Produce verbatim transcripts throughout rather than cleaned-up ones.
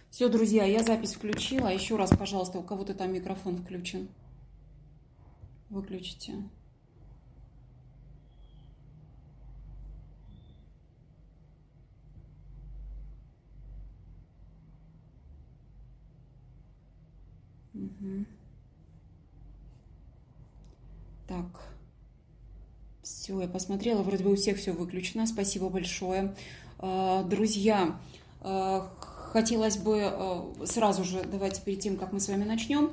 Все, друзья, я запись включила. Еще раз, пожалуйста, у кого-то там микрофон включен. Выключите. Угу. Так. Все, я посмотрела. Вроде бы у всех все выключено. Спасибо большое. Друзья, хотелось бы сразу же, давайте перед тем, как мы с вами начнем,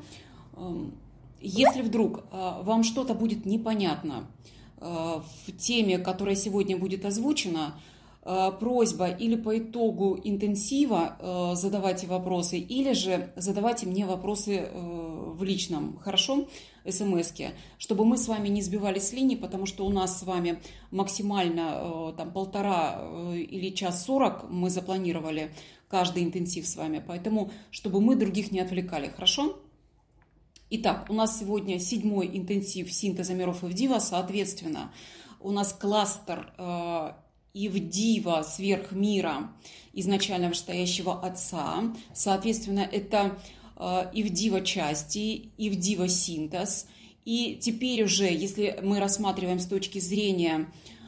если вдруг вам что-то будет непонятно в теме, которая сегодня будет озвучена, просьба или по итогу интенсива задавайте вопросы, или же задавайте мне вопросы в личном, хорошо, смс-ке, чтобы мы с вами не сбивались с линии, потому что у нас с вами максимально там полтора или час сорок мы запланировали каждый интенсив с вами, поэтому чтобы мы других не отвлекали, хорошо? Итак, у нас сегодня седьмой интенсив синтеза миров Ивдива, соответственно, у нас кластер Ивдива сверхмира изначально вышестоящего Отца, соответственно, это Ивдива части, Ивдива синтез. И теперь уже, если мы рассматриваем с точки зрения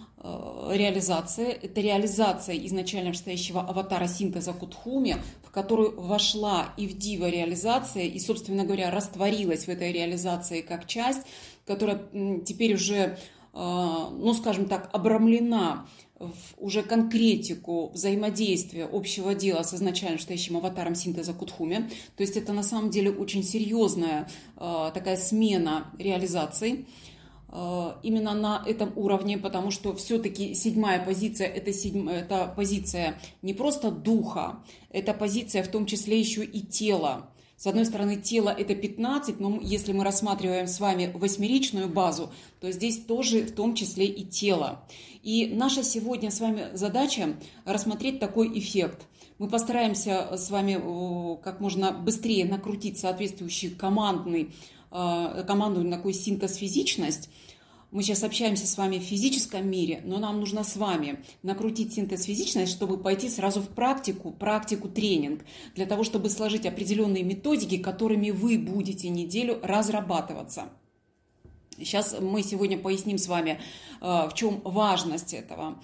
реализации, это реализация изначально вышестоящего аватара синтеза Кутхуми, в которую вошла Ивдива реализация и, собственно говоря, растворилась в этой реализации как часть, которая теперь уже, ну, скажем так, обрамлена в уже конкретику взаимодействия общего дела с изначально вышестоящим аватаром синтеза Кутхуми. То есть это на самом деле очень серьезная э, такая смена реализаций э, именно на этом уровне, потому что все-таки седьмая позиция это, седьм... это позиция не просто духа, это позиция в том числе еще и тела. С одной стороны, тело это пятнадцать, но если мы рассматриваем с вами восьмеричную базу, то здесь тоже в том числе и тело. И наша сегодня с вами задача рассмотреть такой эффект. Мы постараемся с вами как можно быстрее накрутить соответствующий командный, командную такой синтез-физичность. Мы сейчас общаемся с вами в физическом мире, но нам нужно с вами накрутить синтез-физичность, чтобы пойти сразу в практику, практику-тренинг, для того, чтобы сложить определенные методики, которыми вы будете неделю разрабатываться. Сейчас мы сегодня поясним с вами, в чем важность этого.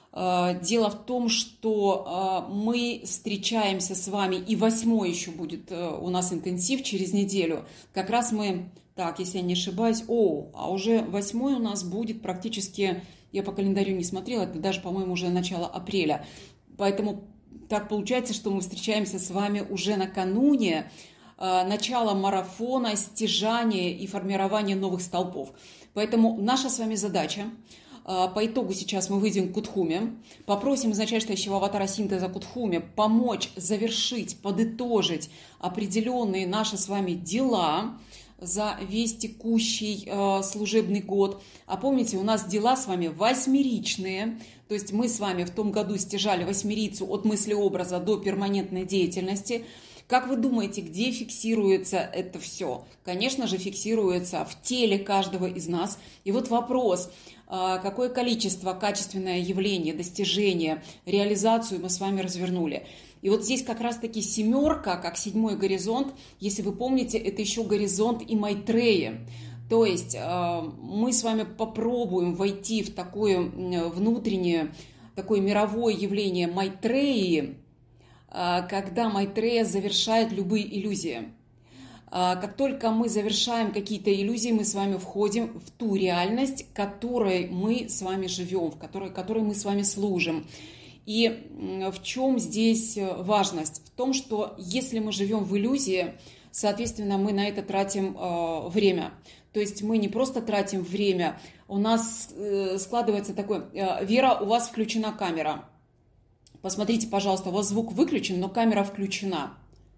Дело в том, что мы встречаемся с вами, и восьмой еще будет у нас интенсив через неделю. Как раз мы... Так, если я не ошибаюсь, о, а уже восьмой у нас будет практически, я по календарю не смотрела, это даже, по-моему, уже начало апреля. Поэтому так получается, что мы встречаемся с вами уже накануне э, начала марафона, стяжания и формирования новых столпов. Поэтому наша с вами задача, э, по итогу сейчас мы выйдем к Кутхуме, попросим изначально вышестоящего аватара синтеза Кутхуме помочь завершить, подытожить определенные наши с вами дела за весь текущий э, служебный год. А помните, у нас дела с вами восьмеричные, то есть мы с вами в том году стяжали восьмерицу от мыслеобраза до перманентной деятельности. Как вы думаете, где фиксируется это все? Конечно же, фиксируется в теле каждого из нас. И вот вопрос, э, какое количество, качественное явление, достижение, реализацию мы с вами развернули. И вот здесь как раз-таки семерка, как седьмой горизонт, если вы помните, это еще горизонт и Майтреи. То есть э, мы с вами попробуем войти в такое внутреннее, такое мировое явление Майтреи, э, когда Майтрея завершает любые иллюзии. Э, как только мы завершаем какие-то иллюзии, мы с вами входим в ту реальность, которой мы с вами живем, в которой, которой мы с вами служим. И в чем здесь важность? В том, что если мы живем в иллюзии, соответственно, мы на это тратим э, время. То есть мы не просто тратим время, у нас э, складывается такое... Э, Вера, у вас включена камера. Посмотрите, пожалуйста, у вас звук выключен, но камера включена.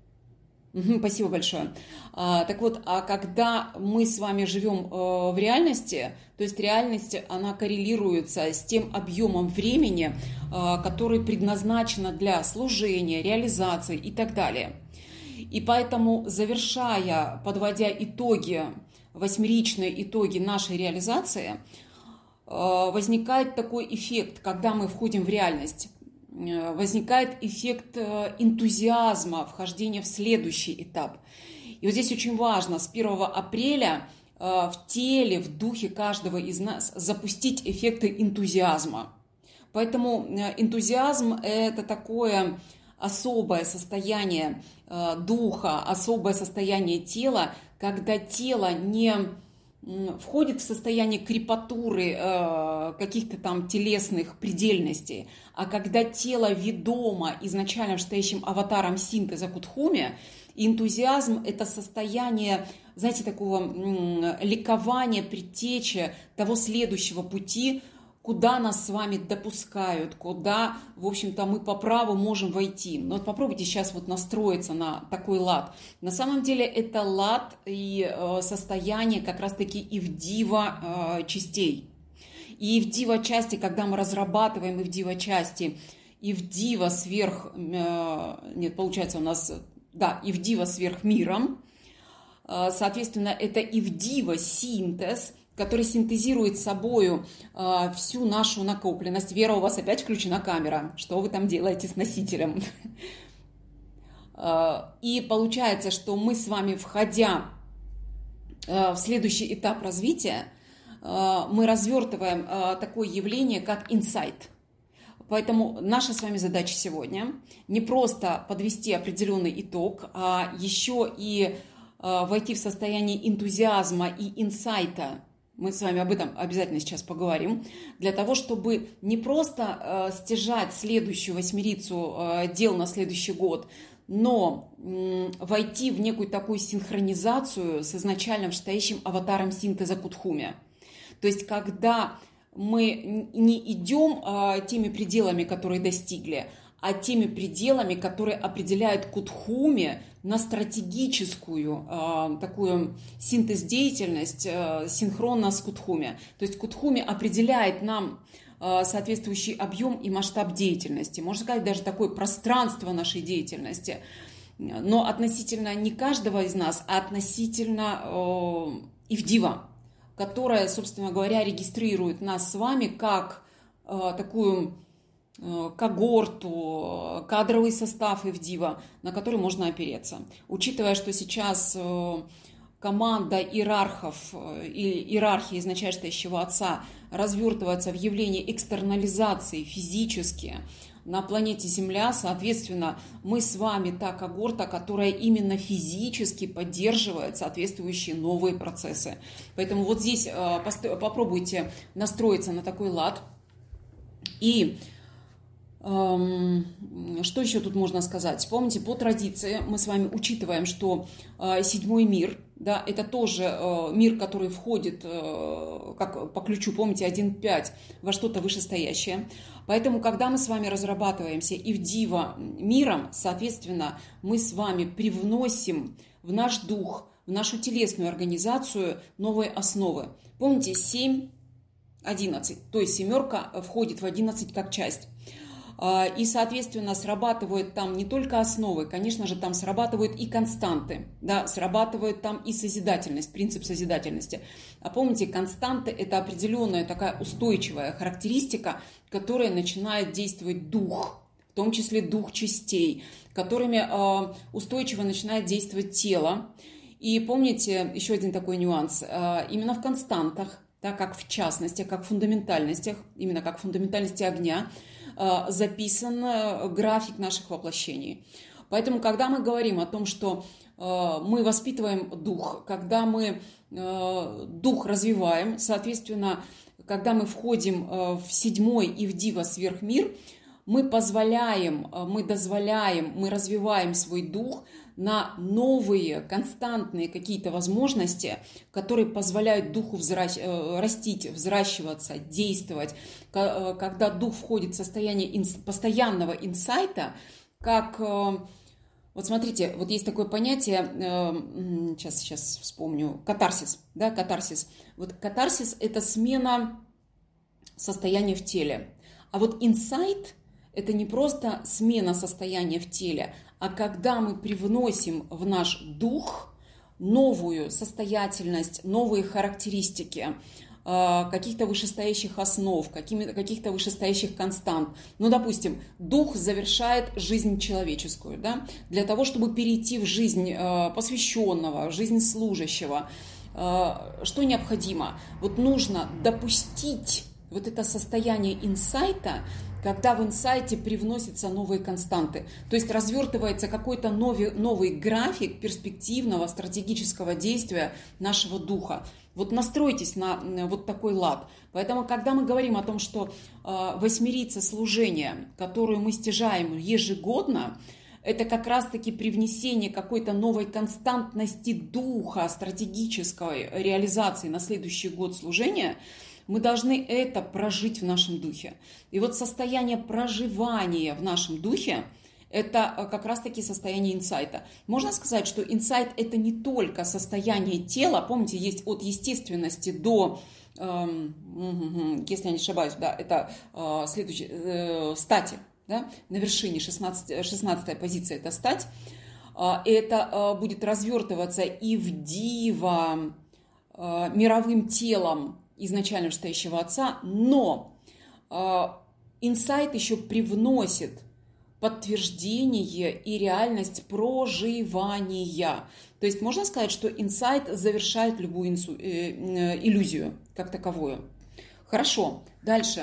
Угу, спасибо большое. А, так вот, а когда мы с вами живем э, в реальности, то есть реальность, она коррелируется с тем объемом времени, э, который предназначен для служения, реализации и так далее. И поэтому, завершая, подводя итоги, восьмеричные итоги нашей реализации, э, возникает такой эффект, когда мы входим в реальность. возникает эффект энтузиазма, вхождения в следующий этап. И вот здесь очень важно с первого апреля в теле, в духе каждого из нас запустить эффекты энтузиазма. Поэтому энтузиазм – это такое особое состояние духа, особое состояние тела, когда тело не входит в состояние крепатуры, каких-то там телесных предельностей, а когда тело ведомо изначально стоящим аватаром синтеза Кутхуме, энтузиазм – это состояние, знаете, такого ликования, предтечи того следующего пути, куда нас с вами допускают, куда, в общем-то, мы по праву можем войти. Но вот попробуйте сейчас вот настроиться на такой лад. На самом деле это лад и э, состояние как раз-таки ивдива э, частей. И ивдива части, когда мы разрабатываем ивдива части, ивдива сверх, э, нет, получается у нас, да, ивдива сверх миром, э, соответственно, это ивдива синтез, который синтезирует собою э, всю нашу накопленность. Вера, у вас опять включена камера. Что вы там делаете с носителем? Э, и получается, что мы с вами, входя э, в следующий этап развития, э, мы развертываем э, такое явление, как инсайт. Поэтому наша с вами задача сегодня не просто подвести определенный итог, а еще и э, войти в состояние энтузиазма и инсайта. Мы с вами об этом обязательно сейчас поговорим, для того, чтобы не просто э, стяжать следующую восьмерицу э, дел на следующий год, но э, войти в некую такую синхронизацию с изначальным стоящим аватаром синтеза Кутхуме. То есть, когда мы не идем э, теми пределами, которые достигли, а теми пределами, которые определяют Кутхуме на стратегическую э, такую синтез-деятельность э, синхронно с Кутхуме. То есть Кутхуме определяет нам э, соответствующий объем и масштаб деятельности. Можно сказать, даже такое пространство нашей деятельности. Но относительно не каждого из нас, а относительно э, ивдива, которая, собственно говоря, регистрирует нас с вами как э, такую когорту, кадровый состав ивдива, на который можно опереться. Учитывая, что сейчас команда иерархов или иерархия изначально стоящего отца развертывается в явлении экстернализации физически на планете Земля, соответственно, мы с вами та когорта, которая именно физически поддерживает соответствующие новые процессы. Поэтому вот здесь попробуйте настроиться на такой лад. И что еще тут можно сказать? Помните, по традиции мы с вами учитываем, что седьмой мир, да, это тоже мир, который входит как по ключу, помните, один пять во что-то вышестоящее. Поэтому, когда мы с вами разрабатываемся ивдива миром, соответственно, мы с вами привносим в наш дух, в нашу телесную организацию новые основы. Помните, семь, одиннадцать, то есть семерка входит в одиннадцать как часть. И, соответственно, срабатывают там не только основы, конечно же, там срабатывают и константы, да, срабатывает там и созидательность, принцип созидательности. А помните, константы – это определенная такая устойчивая характеристика, которая начинает действовать дух, в том числе дух частей, которыми устойчиво начинает действовать тело. И помните, еще один такой нюанс, именно в константах, так как в частности, как в фундаментальностях, именно как в фундаментальности огня, записан график наших воплощений. Поэтому, когда мы говорим о том, что мы воспитываем дух, когда мы дух развиваем, соответственно, когда мы входим в седьмой ивдива сверхмир, мы позволяем, мы дозволяем, мы развиваем свой дух на новые, константные какие-то возможности, которые позволяют духу взращ... растить, взращиваться, действовать. Когда дух входит в состояние инс... постоянного инсайта, как... Вот смотрите, вот есть такое понятие, сейчас, сейчас вспомню, катарсис, да, катарсис. Вот катарсис – это смена состояния в теле. А вот инсайт – это не просто смена состояния в теле, а когда мы привносим в наш дух новую состоятельность, новые характеристики, каких-то вышестоящих основ, каких-то вышестоящих констант. Ну, допустим, дух завершает жизнь человеческую, да? Для того, чтобы перейти в жизнь посвященного, в жизнь служащего, что необходимо? Вот нужно допустить вот это состояние инсайта, когда в инсайте привносятся новые константы. То есть развертывается какой-то новый, новый график перспективного стратегического действия нашего духа. Вот настройтесь на вот такой лад. Поэтому, когда мы говорим о том, что э, восьмерица служения, которую мы стяжаем ежегодно, это как раз-таки привнесение какой-то новой константности духа, стратегической реализации на следующий год служения, мы должны это прожить в нашем духе. И вот состояние проживания в нашем духе – это как раз-таки состояние инсайта. Можно сказать, что инсайт – это не только состояние тела. Помните, есть от естественности до, э, если я не ошибаюсь, да, это э, следующее, э, стати. Да? На вершине шестнадцатая позиция – это стать. Э, это э, будет развертываться и в диво э, мировым телом изначально вышестоящего Отца, но э, инсайт еще привносит подтверждение и реальность проживания. То есть можно сказать, что инсайт завершает любую инсу, э, э, иллюзию как таковую. Хорошо, дальше.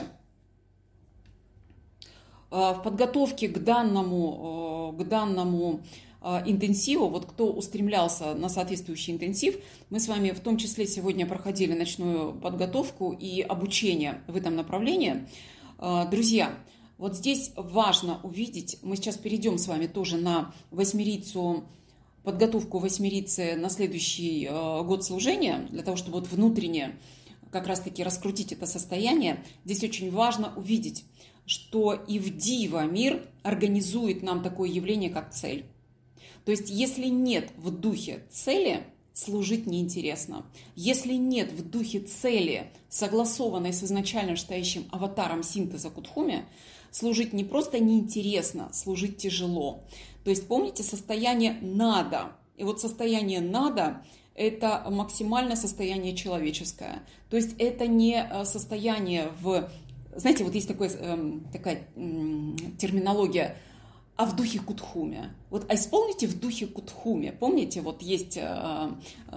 Э, в подготовке к данному, э, к данному интенсиву, вот кто устремлялся на соответствующий интенсив, мы с вами в том числе сегодня проходили ночную подготовку и обучение в этом направлении. Друзья, вот здесь важно увидеть, мы сейчас перейдем с вами тоже на восьмерицу, подготовку восьмерицы на следующий год служения, для того, чтобы вот внутренне как раз-таки раскрутить это состояние. Здесь очень важно увидеть, что и в диво мир организует нам такое явление, как цель. То есть, если нет в духе цели, служить неинтересно. Если нет в духе цели, согласованной с изначально стоящим аватаром синтеза Кутхуми, служить не просто неинтересно, служить тяжело. То есть, помните, состояние «надо». И вот состояние «надо» – это максимальное состояние человеческое. То есть, это не состояние в… Знаете, вот есть такое, такая терминология – а в духе Кутхуми. Вот, а исполните в духе Кутхуми. Помните, вот есть э,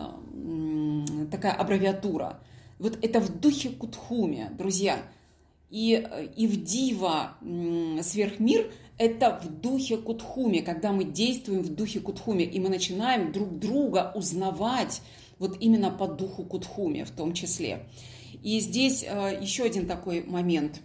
э, такая аббревиатура. Вот это в духе Кутхуми, друзья. И, и в дива э, сверхмир – это в духе Кутхуми, когда мы действуем в духе Кутхуми, и мы начинаем друг друга узнавать вот именно по духу Кутхуми в том числе. И здесь э, еще один такой момент.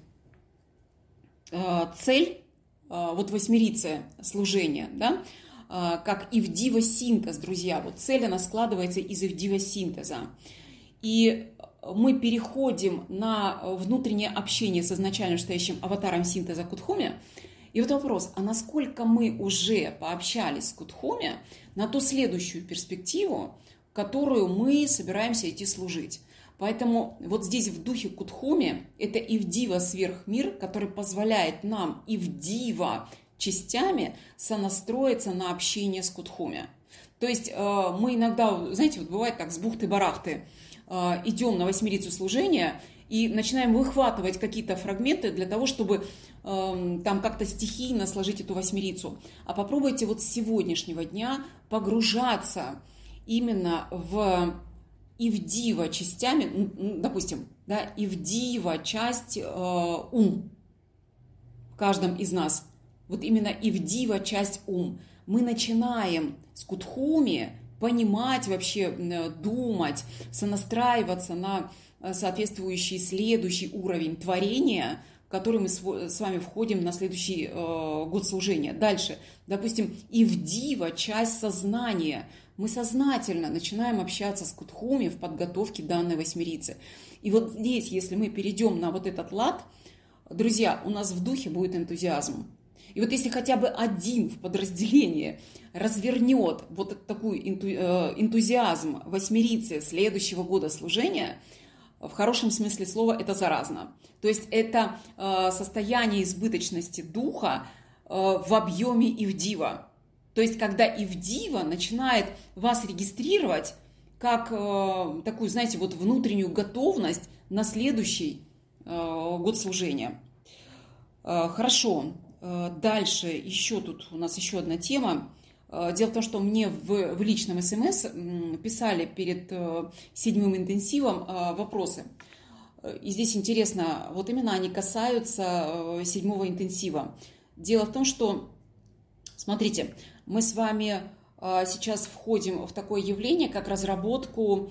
Э, цель вот восьмерицы служения, да, как ивдива синтез, друзья. Вот цель, она складывается из ивдива синтеза. И мы переходим на внутреннее общение с изначально стоящим аватаром синтеза Кутхуми. И вот вопрос, а насколько мы уже пообщались с Кутхуми на ту следующую перспективу, в которую мы собираемся идти служить. Поэтому вот здесь в духе Кутхуми это ивдива сверхмир, который позволяет нам ивдива частями сонастроиться на общение с Кутхуми. То есть мы иногда, знаете, вот бывает так, с бухты-барахты идем на восьмерицу служения и начинаем выхватывать какие-то фрагменты для того, чтобы там как-то стихийно сложить эту восьмерицу. А попробуйте вот с сегодняшнего дня погружаться именно в ивдива частями, допустим, да, ивдива часть э, ум в каждом из нас. Вот именно ивдива часть ум. Мы начинаем с Кутхуми понимать вообще, думать, сонастраиваться на соответствующий следующий уровень творения, в который мы с вами входим на следующий э, год служения. Дальше, допустим, ивдива часть сознания. Мы сознательно начинаем общаться с Кутхуми в подготовке данной восьмерицы. И вот здесь, если мы перейдем на вот этот лад, друзья, у нас в духе будет энтузиазм. И вот если хотя бы один в подразделении развернет вот такой энтузиазм восьмерицы следующего года служения, в хорошем смысле слова это заразно. То есть это состояние избыточности духа в объеме ивдива. То есть, когда ивдива начинает вас регистрировать как э, такую, знаете, вот внутреннюю готовность на следующий год служения. Хорошо, дальше еще тут у нас еще одна тема. Дело в том, что мне в, в личном СМС писали перед седьмым интенсивом вопросы. И здесь интересно, вот именно они касаются седьмого интенсива. Дело в том, что, смотрите, мы с вами сейчас входим в такое явление, как разработку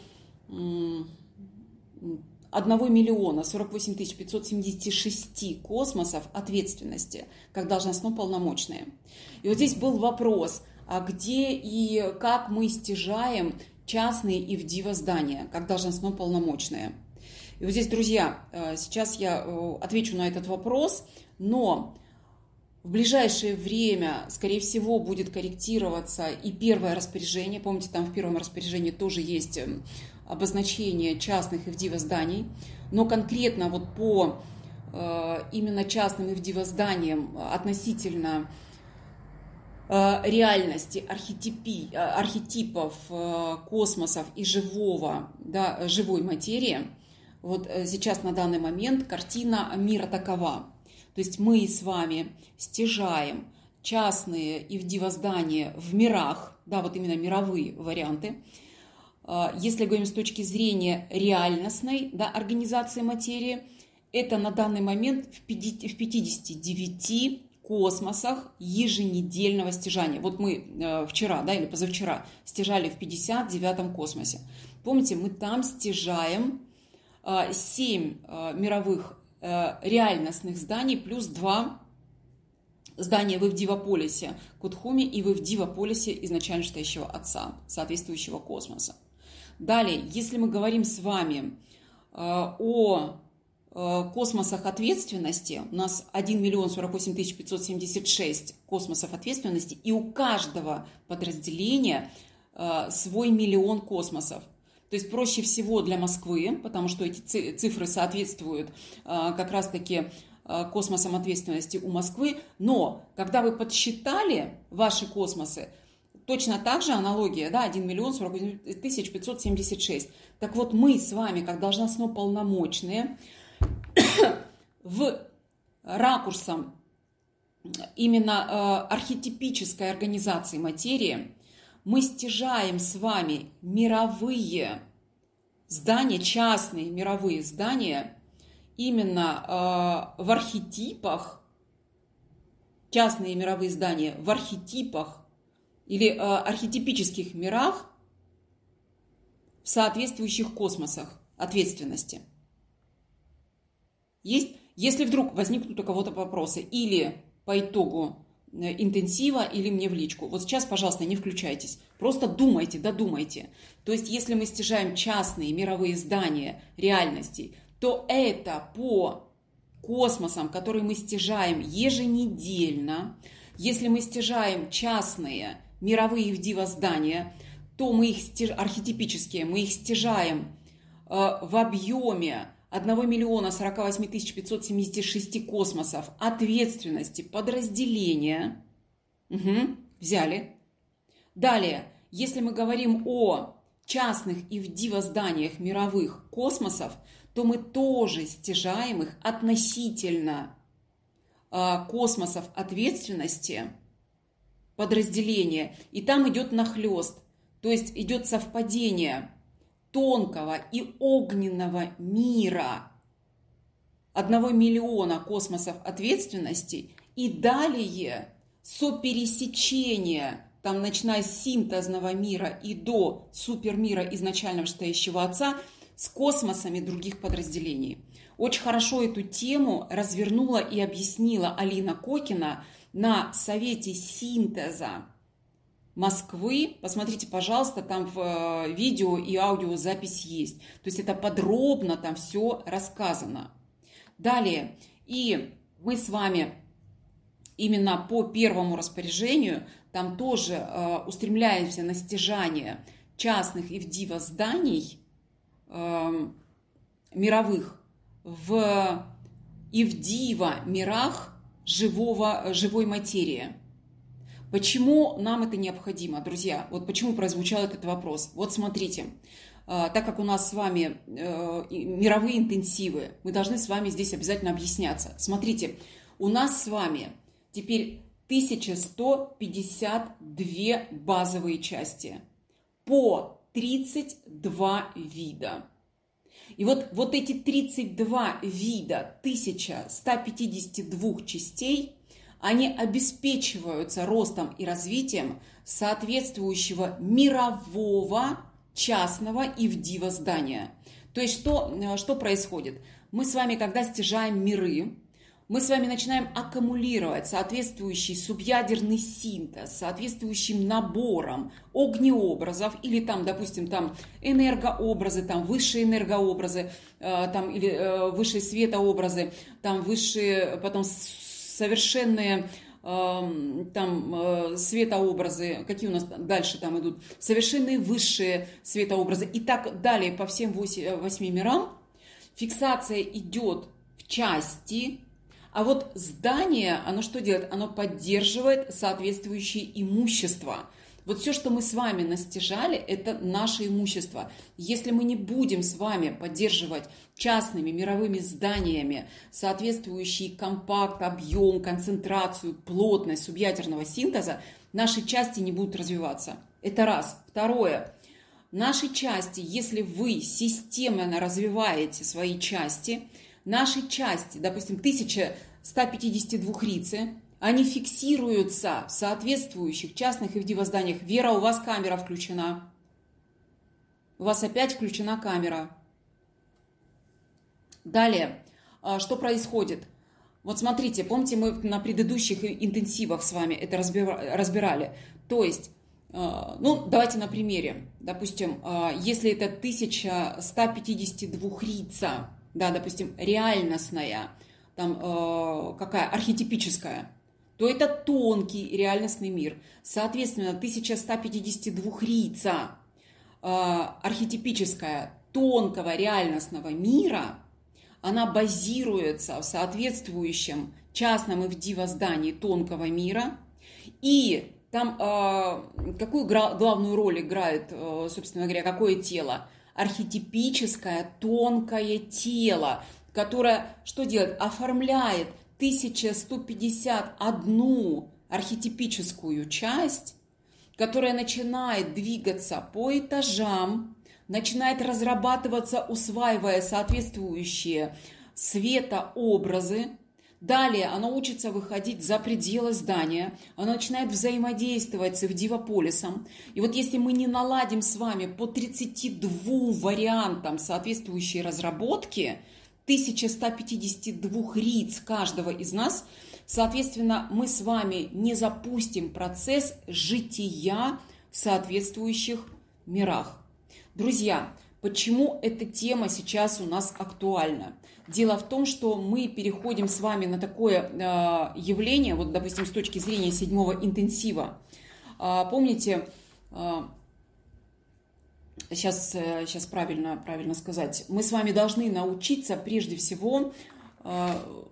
одного миллиона сорок восемь тысяч пятьсот семьдесят шесть космосов ответственности, как должностно полномочные. И вот здесь был вопрос, а где и как мы стяжаем частные и в диво здания, как должностно полномочные. И вот здесь, друзья, сейчас я отвечу на этот вопрос, но в ближайшее время, скорее всего, будет корректироваться и первое распоряжение. Помните, там в первом распоряжении тоже есть обозначение частных и в диво зданий, но конкретно вот по именно частным и в диво зданиям относительно реальности, архетипи, архетипов, космосов и живого, да, живой материи, вот сейчас на данный момент картина мира такова. То есть мы с вами стяжаем частные и в диво здания в мирах, да, вот именно мировые варианты. Если говорим с точки зрения реальностной, да, организации материи, это на данный момент в пятидесяти девяти космосах еженедельного стяжания. Вот мы вчера, да, или позавчера стяжали в пятьдесят девятом космосе. Помните, мы там стяжаем семь мировых реальностных зданий плюс два здания в Ивдивополисе Кутхуми и в Ивдивополисе изначально стоящего Отца, соответствующего космоса. Далее, если мы говорим с вами о космосах ответственности, у нас один миллион сорок восемь тысяч пятьсот семьдесят шесть космосов ответственности, и у каждого подразделения свой миллион космосов. То есть проще всего для Москвы, потому что эти цифры соответствуют как раз-таки космосам ответственности у Москвы. Но когда вы подсчитали ваши космосы, точно так же аналогия, да, один миллион сорок восемь тысяч пятьсот семьдесят шесть. Так вот мы с вами, как должностно полномочные, в ракурсом именно архетипической организации материи, мы стяжаем с вами мировые здания, частные мировые здания, именно э, в архетипах, частные мировые здания в архетипах или э, архетипических мирах в соответствующих космосах ответственности. Есть, если вдруг возникнут у кого-то вопросы или по итогу интенсива или мне в личку. Вот сейчас, пожалуйста, не включайтесь. Просто думайте, додумайте. То есть, если мы стяжаем частные мировые здания реальностей, то это по космосам, которые мы стяжаем еженедельно. Если мы стяжаем частные мировые Ивдива здания, то мы их стяж... архетипические, мы их стяжаем э, в объеме одного миллиона сорок восемь тысяч пятьсот семьдесят шесть космосов ответственности подразделения. Угу, взяли. Далее, если мы говорим о частных Ивдива зданиях мировых космосов, то мы тоже стяжаем их относительно э, космосов ответственности подразделения. И там идет нахлест, то есть идет совпадение тонкого и огненного мира одного миллиона космосов ответственности и далее сопересечение, там начиная с синтезного мира и до супермира изначального стоящего Отца с космосами других подразделений. Очень хорошо эту тему развернула и объяснила Алина Кокина на совете синтеза Москвы. Посмотрите, пожалуйста, там в видео и аудиозапись есть. То есть это подробно там все рассказано. Далее, и мы с вами именно по первому распоряжению там тоже э, устремляемся на стяжание частных Ивдива зданий э, мировых в Ивдива мирах живого, живой материи. Почему нам это необходимо, друзья? Вот почему прозвучал этот вопрос. Вот смотрите, так как у нас с вами мировые интенсивы, мы должны с вами здесь обязательно объясняться. Смотрите, у нас с вами теперь тысяча сто пятьдесят две базовые части по тридцать два вида. И вот, вот эти тридцать два вида тысяча сто пятьдесят два частей, они обеспечиваются ростом и развитием соответствующего мирового частного ИВДИВа здания. То есть что, что происходит? Мы с вами, когда стяжаем миры, мы с вами начинаем аккумулировать соответствующий субъядерный синтез, соответствующим набором огнеобразов или там, допустим, там энергообразы, там высшие энергообразы, э, там, или э, высшие светообразы, там высшие, потом совершенные э, там э, светообразы, какие у нас дальше там идут, совершенные высшие светообразы и так далее по всем восьми мирам. Фиксация идет в части. А вот здание, оно что делает? Оно поддерживает соответствующее имущество. Вот все, что мы с вами настяжали, это наше имущество. Если мы не будем с вами поддерживать частными мировыми зданиями соответствующий компакт, объем, концентрацию, плотность субъядерного синтеза, наши части не будут развиваться. Это раз. Второе. Наши части, если вы системно развиваете свои части, наши части, допустим, тысяча сто пятьдесят два рицы, они фиксируются в соответствующих частных ИВДИВа зданиях. Вера, у вас камера включена. У вас опять включена камера. Далее, что происходит? Вот смотрите, помните, мы на предыдущих интенсивах с вами это разбирали. То есть, ну, давайте на примере. Допустим, если это тысяча сто пятьдесят два рица, да, допустим, реальностная, там э, какая, архетипическая, то это тонкий реальностный мир. Соответственно, тысяча сто пятьдесят два рица, э, архетипическая, тонкого реальностного мира, она базируется в соответствующем частном ИВДИВа здании тонкого мира. И там э, какую гра- главную роль играет, э, собственно говоря, какое тело? Архетипическое тонкое тело, которое что делает? Оформляет тысяча сто пятьдесят одну архетипическую часть, которая начинает двигаться по этажам, начинает разрабатываться, усваивая соответствующие светообразы. Далее оно учится выходить за пределы здания, оно начинает взаимодействовать с ИВДИВополисом. И вот если мы не наладим с вами по тридцати двум вариантам соответствующей разработки, тысяча сто пятьдесят два риц каждого из нас, соответственно, мы с вами не запустим процесс жития в соответствующих мирах. Друзья, почему эта тема сейчас у нас актуальна? Дело в том, что мы переходим с вами на такое э, явление, вот, допустим, с точки зрения седьмого интенсива. Э, помните, э, сейчас, э, сейчас правильно, правильно сказать, мы с вами должны научиться прежде всего э,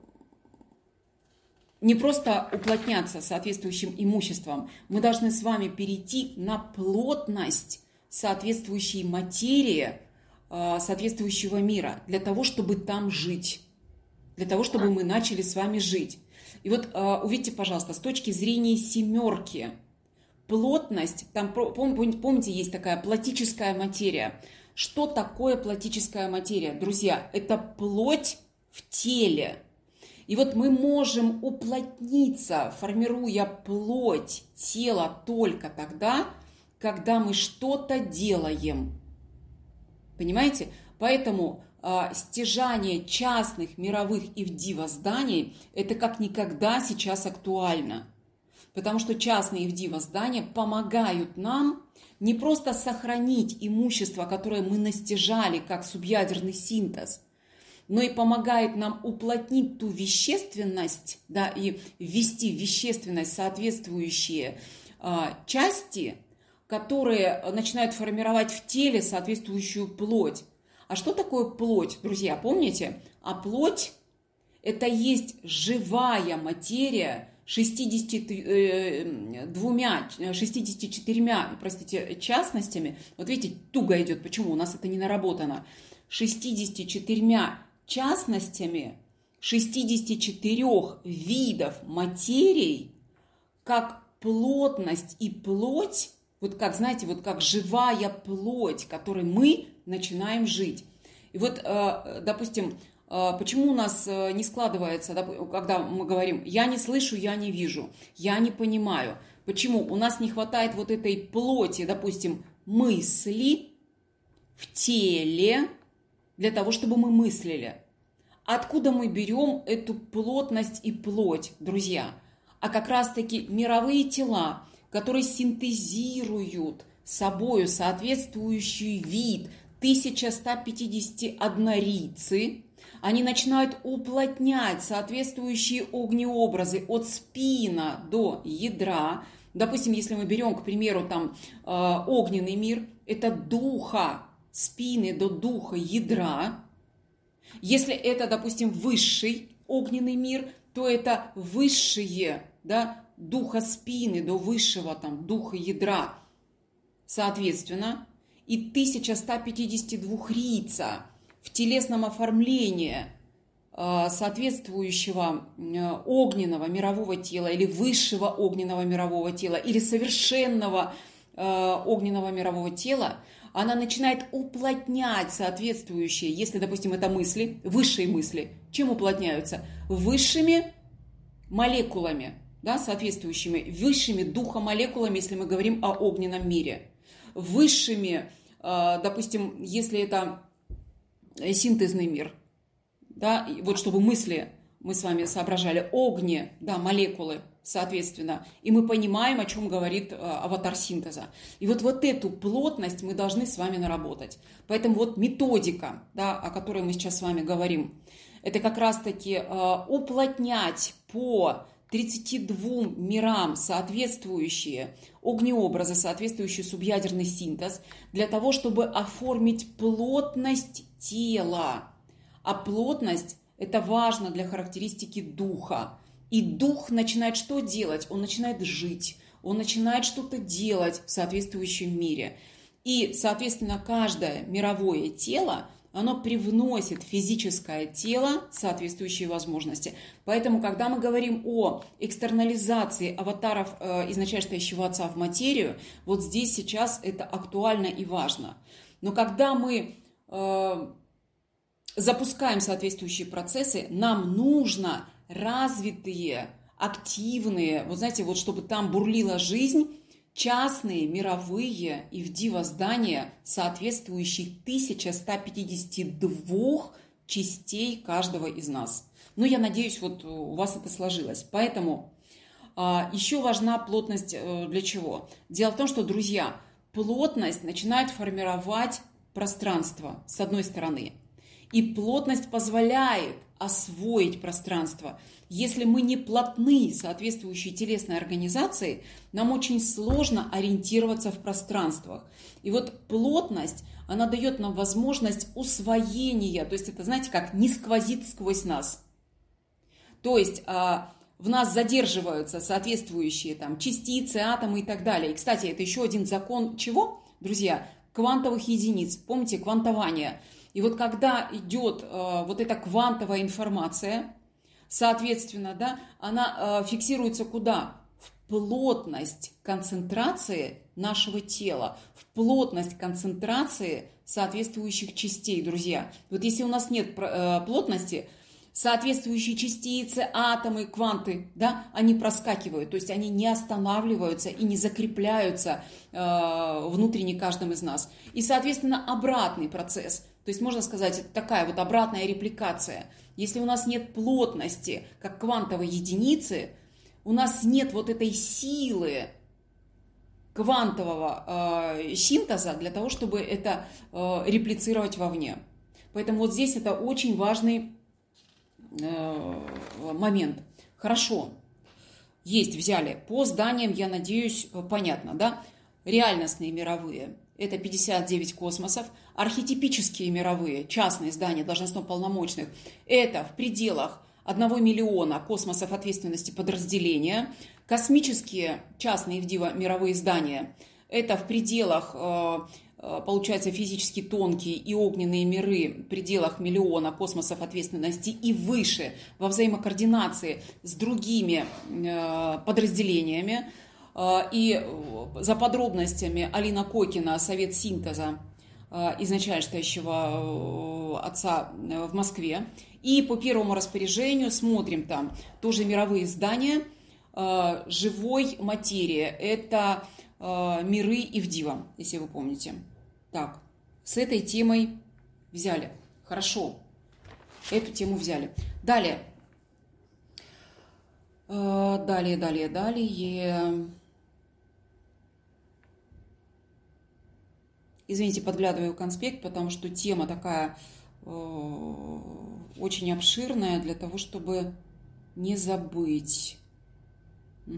не просто уплотняться соответствующим имуществом, мы должны с вами перейти на плотность соответствующей материи, соответствующего мира, для того, чтобы там жить, для того, чтобы мы начали с вами жить. И вот увидите, пожалуйста, с точки зрения семерки, плотность, там, помните, есть такая плотическая материя. Что такое плотическая материя? Друзья, это плоть в теле. И вот мы можем уплотниться, формируя плоть тела только тогда, когда мы что-то делаем. Понимаете? Поэтому э, стяжание частных мировых ИВДИВа зданий – это как никогда сейчас актуально. Потому что частные ИВДИВа здания помогают нам не просто сохранить имущество, которое мы настяжали как субъядерный синтез, но и помогает нам уплотнить ту вещественность, да, и ввести в вещественность соответствующие э, части, которые начинают формировать в теле соответствующую плоть. А что такое плоть, друзья, помните? А плоть – это есть живая материя, шестьюдесятью двумя, шестьюдесятью четырьмя, простите, частностями, вот видите, туго идет, почему? У нас это не наработано. шестьюдесятью четырьмя частностями шестидесяти четырёх видов материй, как плотность и плоть, вот как, знаете, вот как живая плоть, которой мы начинаем жить. И вот, допустим, почему у нас не складывается, когда мы говорим «я не слышу, я не вижу», «я не понимаю». Почему? У нас не хватает вот этой плоти, допустим, мысли в теле для того, чтобы мы мыслили. Откуда мы берем эту плотность и плоть, друзья? А как раз-таки мировые тела, которые синтезируют собою соответствующий вид тысяча сто пятьдесят однорицы, они начинают уплотнять соответствующие огнеобразы от спина до ядра. Допустим, если мы берем, к примеру, там огненный мир, это духа спины до духа ядра. Если это, допустим, высший огненный мир, то это высшие, да, духа спины до высшего там, духа ядра, соответственно, и тысяча сто пятьдесят двухрица в телесном оформлении соответствующего огненного мирового тела или высшего огненного мирового тела или совершенного огненного мирового тела, она начинает уплотнять соответствующие, если, допустим, это мысли, высшие мысли, чем уплотняются? Высшими молекулами, да, соответствующими, высшими духомолекулами, если мы говорим о огненном мире. Высшими, допустим, если это синтезный мир, да, вот чтобы мысли мы с вами соображали, огни, да, молекулы, соответственно, и мы понимаем, о чем говорит аватар синтеза. И вот, вот эту плотность мы должны с вами наработать. Поэтому вот методика, да, о которой мы сейчас с вами говорим, это как раз-таки э, уплотнять по тридцати двум мирам соответствующие огнеобразы, соответствующий субъядерный синтез, для того, чтобы оформить плотность тела. А плотность – это важно для характеристики духа. И дух начинает что делать? Он начинает жить, он начинает что-то делать в соответствующем мире. И, соответственно, каждое мировое тело, оно привносит в физическое тело соответствующие возможности. Поэтому, когда мы говорим о экстернализации аватаров э, изначально стоящего отца в материю, вот здесь сейчас это актуально и важно. Но когда мы э, запускаем соответствующие процессы, нам нужно развитые, активные, вот знаете, вот чтобы там бурлила жизнь, частные, мировые и в диво здания, соответствующие тысяче сто пятидесяти двух частей каждого из нас. Ну, я надеюсь, вот у вас это сложилось. Поэтому а, еще важна плотность а, для чего? Дело в том, что, друзья, плотность начинает формировать пространство, с одной стороны. И плотность позволяет освоить пространство. Если мы не плотны соответствующей телесной организации, нам очень сложно ориентироваться в пространствах. И вот плотность, она дает нам возможность усвоения, то есть это, знаете, как не сквозит сквозь нас. То есть а, в нас задерживаются соответствующие там частицы, атомы и так далее. И, кстати, это еще один закон чего, друзья? Квантовых единиц. Помните, квантование. И вот когда идет э, вот эта квантовая информация, соответственно, да, она э, фиксируется куда? В плотность концентрации нашего тела, в плотность концентрации соответствующих частей, друзья. Вот если у нас нет э, плотности, соответствующие частицы, атомы, кванты, да, они проскакивают, то есть они не останавливаются и не закрепляются э, внутренне каждым из нас. И, соответственно, обратный процесс. То есть, можно сказать, это такая вот обратная репликация. Если у нас нет плотности, как квантовой единицы, у нас нет вот этой силы квантового э, синтеза для того, чтобы это э, реплицировать вовне. Поэтому вот здесь это очень важный э, момент. Хорошо, есть, взяли. По зданиям, я надеюсь, понятно, да? Реальностные мировые. Это пятьдесят девять космосов, архетипические мировые, частные здания должностно-полномочных, это в пределах одного миллиона космосов ответственности подразделения, космические частные Ивдива мировые здания, это в пределах, получается, физически тонкие и огненные миры в пределах миллиона космосов ответственности и выше во взаимокоординации с другими подразделениями. И за подробностями Алина Кокина, Совет синтеза изначально стоящего отца в Москве. И по первому распоряжению смотрим там тоже мировые здания живой материи. Это миры Ивдива, если вы помните. Так, с этой темой взяли. Хорошо, эту тему взяли. Далее. Далее, далее, далее. Извините, подглядываю в конспект, потому что тема такая э, очень обширная для того, чтобы не забыть. Угу.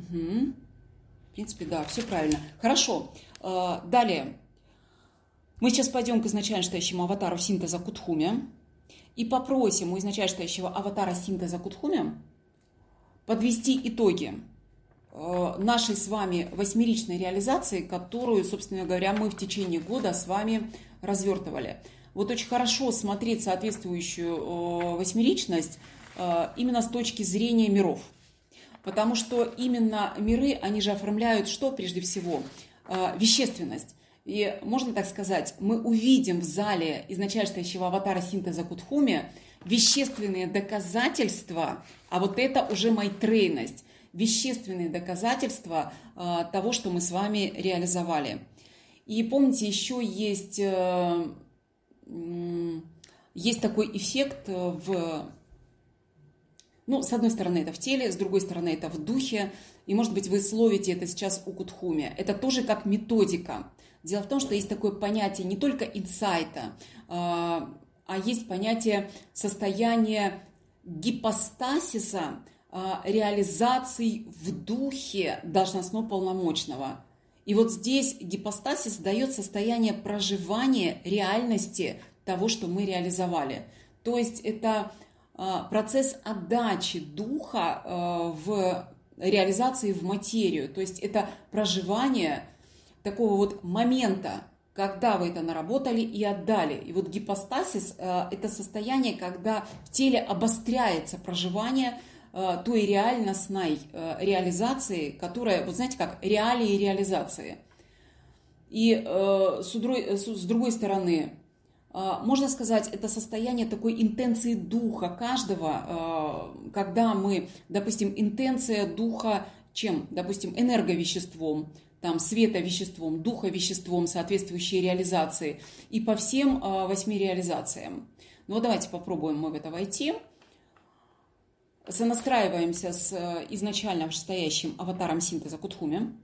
В принципе, да, все правильно. Хорошо. Э, далее. Мы сейчас пойдем к изначально стоящему аватару синтеза Кутхуме и попросим у изначально стоящего аватара синтеза Кутхуме подвести итоги нашей с вами восьмеричной реализации, которую, собственно говоря, мы в течение года с вами развертывали. Вот очень хорошо смотреть соответствующую восьмеричность именно с точки зрения миров. Потому что именно миры, они же оформляют что прежде всего? Вещественность. И можно так сказать, мы увидим в зале изначально стоящего аватара синтеза Кутхуме вещественные доказательства, а вот это уже майтрейность. Вещественные доказательства э, того, что мы с вами реализовали. И помните, еще есть, э, э, есть такой эффект в... Ну, с одной стороны, это в теле, с другой стороны, это в духе. И, может быть, вы словите это сейчас у Кутхуме. Это тоже как методика. Дело в том, что есть такое понятие не только инсайта, э, а есть понятие состояния гипостасиса, реализаций в духе должностно-полномочного. И вот здесь гипостасис дает состояние проживания реальности того, что мы реализовали. То есть это процесс отдачи духа в реализации в материю. То есть это проживание такого вот момента, когда вы это наработали и отдали. И вот гипостасис – это состояние, когда в теле обостряется проживание той реальностной реализации, которая, вот знаете как, реалии реализации. И с другой, с другой стороны, можно сказать, это состояние такой интенции духа каждого, когда мы, допустим, интенция духа чем? Допустим, энерговеществом, там, световеществом, духовеществом, соответствующие реализации, и по всем восьми реализациям. Ну, давайте попробуем мы в это войти. Сонастраиваемся с изначально стоящим аватаром синтеза Кутхуме.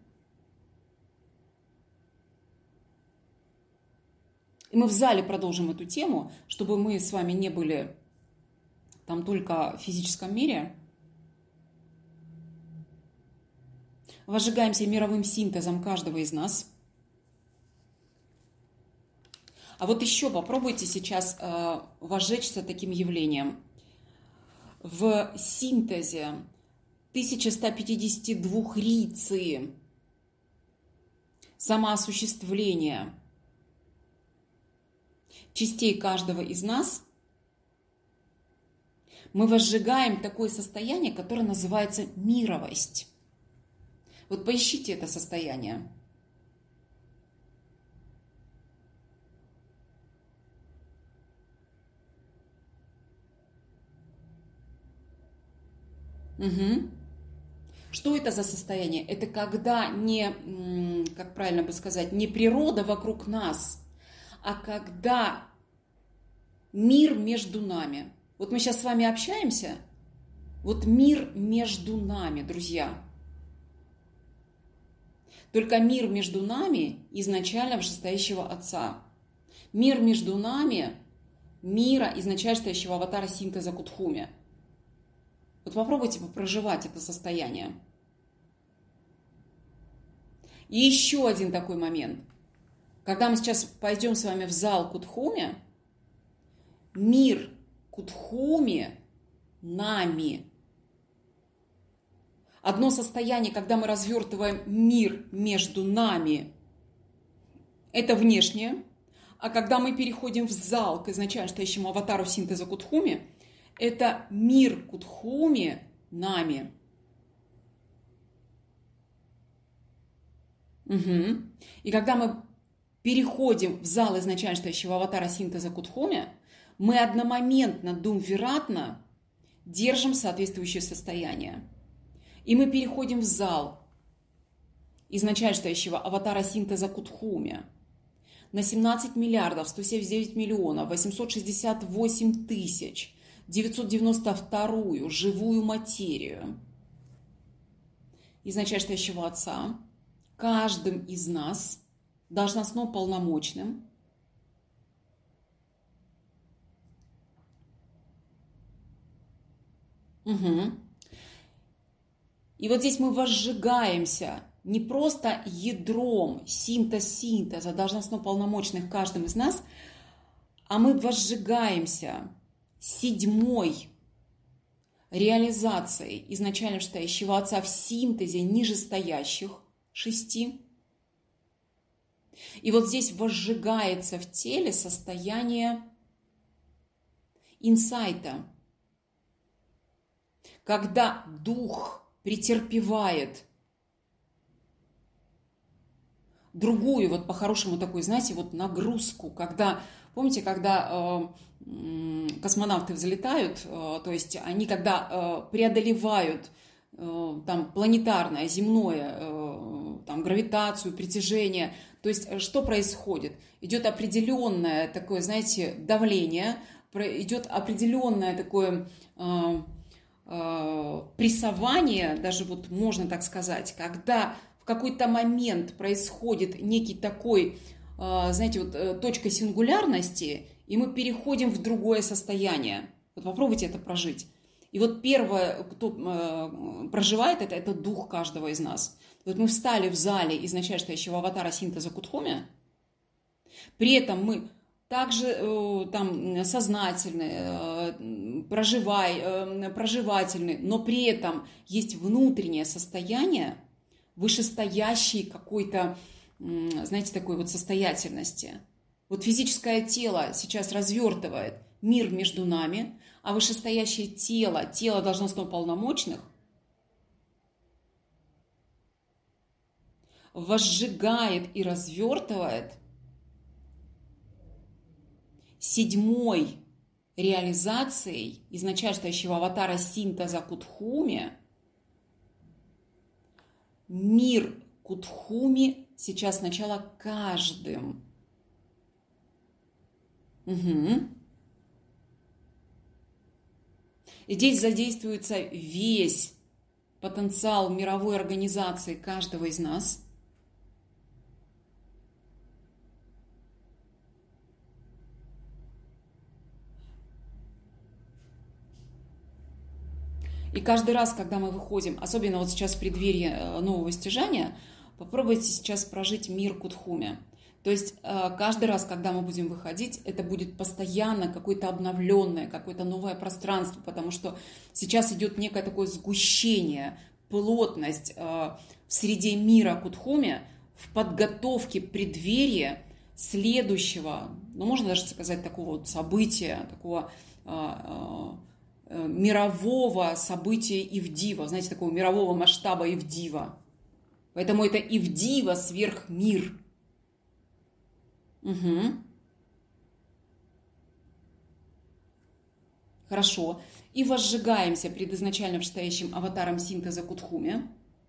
И мы в зале продолжим эту тему, чтобы мы с вами не были там только в физическом мире. Возжигаемся мировым синтезом каждого из нас. А вот еще попробуйте сейчас э, возжечься таким явлением. В синтезе тысяча сто пятьдесят два риции самоосуществления частей каждого из нас мы возжигаем такое состояние, которое называется мировость. Вот поищите это состояние. Угу. Что это за состояние? Это когда не, как правильно бы сказать, не природа вокруг нас, а когда мир между нами. Вот мы сейчас с вами общаемся, вот мир между нами, друзья. Только мир между нами изначально вышестоящего Отца. Мир между нами, мира изначально стоящего аватара синтеза Кутхуме. Вот попробуйте проживать это состояние. И еще один такой момент. Когда мы сейчас пойдем с вами в зал Кутхуме, мир Кутхуме нами. Одно состояние, когда мы развертываем мир между нами, это внешнее. А когда мы переходим в зал к изначально стоящему аватару синтеза Кутхуми, это мир Кутхуми нами. Угу. И когда мы переходим в зал изначально стоящего аватара синтеза Кутхуми, мы одномоментно, думвиратно держим соответствующее состояние. И мы переходим в зал изначально стоящего аватара синтеза Кутхуми на семнадцать миллиардов сто семьдесят девять миллионов восемьсот шестьдесят восемь тысяч девятьсот девяносто вторую живую материю изначально стоящего Отца, каждым из нас должностно полномочным угу. И вот здесь мы возжигаемся не просто ядром синтез-синтеза должностно-полномочных каждым из нас, а мы возжигаемся седьмой реализацией изначально стоящего Отца в синтезе нижестоящих шести. И вот здесь возжигается в теле состояние инсайта, когда дух претерпевает другую, вот по-хорошему такой, знаете, вот нагрузку, когда, помните, когда э, космонавты взлетают, э, то есть они когда э, преодолевают э, там планетарное, земное, э, там гравитацию, притяжение, то есть что происходит? Идет определенное такое, знаете, давление, идет определенное такое э, э, прессование, даже вот можно так сказать, когда в какой-то момент происходит некий такой, знаете, вот точка сингулярности, и мы переходим в другое состояние. Вот попробуйте это прожить. И вот первое, кто проживает это, это дух каждого из нас. Вот мы встали в зале изначально стоящего аватара синтеза Кутхуми, при этом мы также там сознательны, проживай, проживательны, но при этом есть внутреннее состояние, вышестоящей какой-то, знаете, такой вот состоятельности. Вот физическое тело сейчас развертывает мир между нами, а вышестоящее тело, тело должностно полномочных, возжигает и развертывает седьмой реализацией изначально стоящего аватара синтеза Кутхуми мир Кутхуми сейчас сначала каждым. Угу. И здесь задействуется весь потенциал мировой организации каждого из нас. И каждый раз, когда мы выходим, особенно вот сейчас в преддверии нового стяжания, попробуйте сейчас прожить мир Кутхуми. То есть каждый раз, когда мы будем выходить, это будет постоянно какое-то обновленное, какое-то новое пространство, потому что сейчас идет некое такое сгущение, плотность в среде мира Кутхуми в подготовке преддверия следующего, ну можно даже сказать такого вот события, такого мирового события Ивдива, знаете, такого мирового масштаба Ивдива. Поэтому это Ивдива сверхмир. Угу. Хорошо. И возжигаемся перед изначально стоящим аватаром синтеза Кутхуми.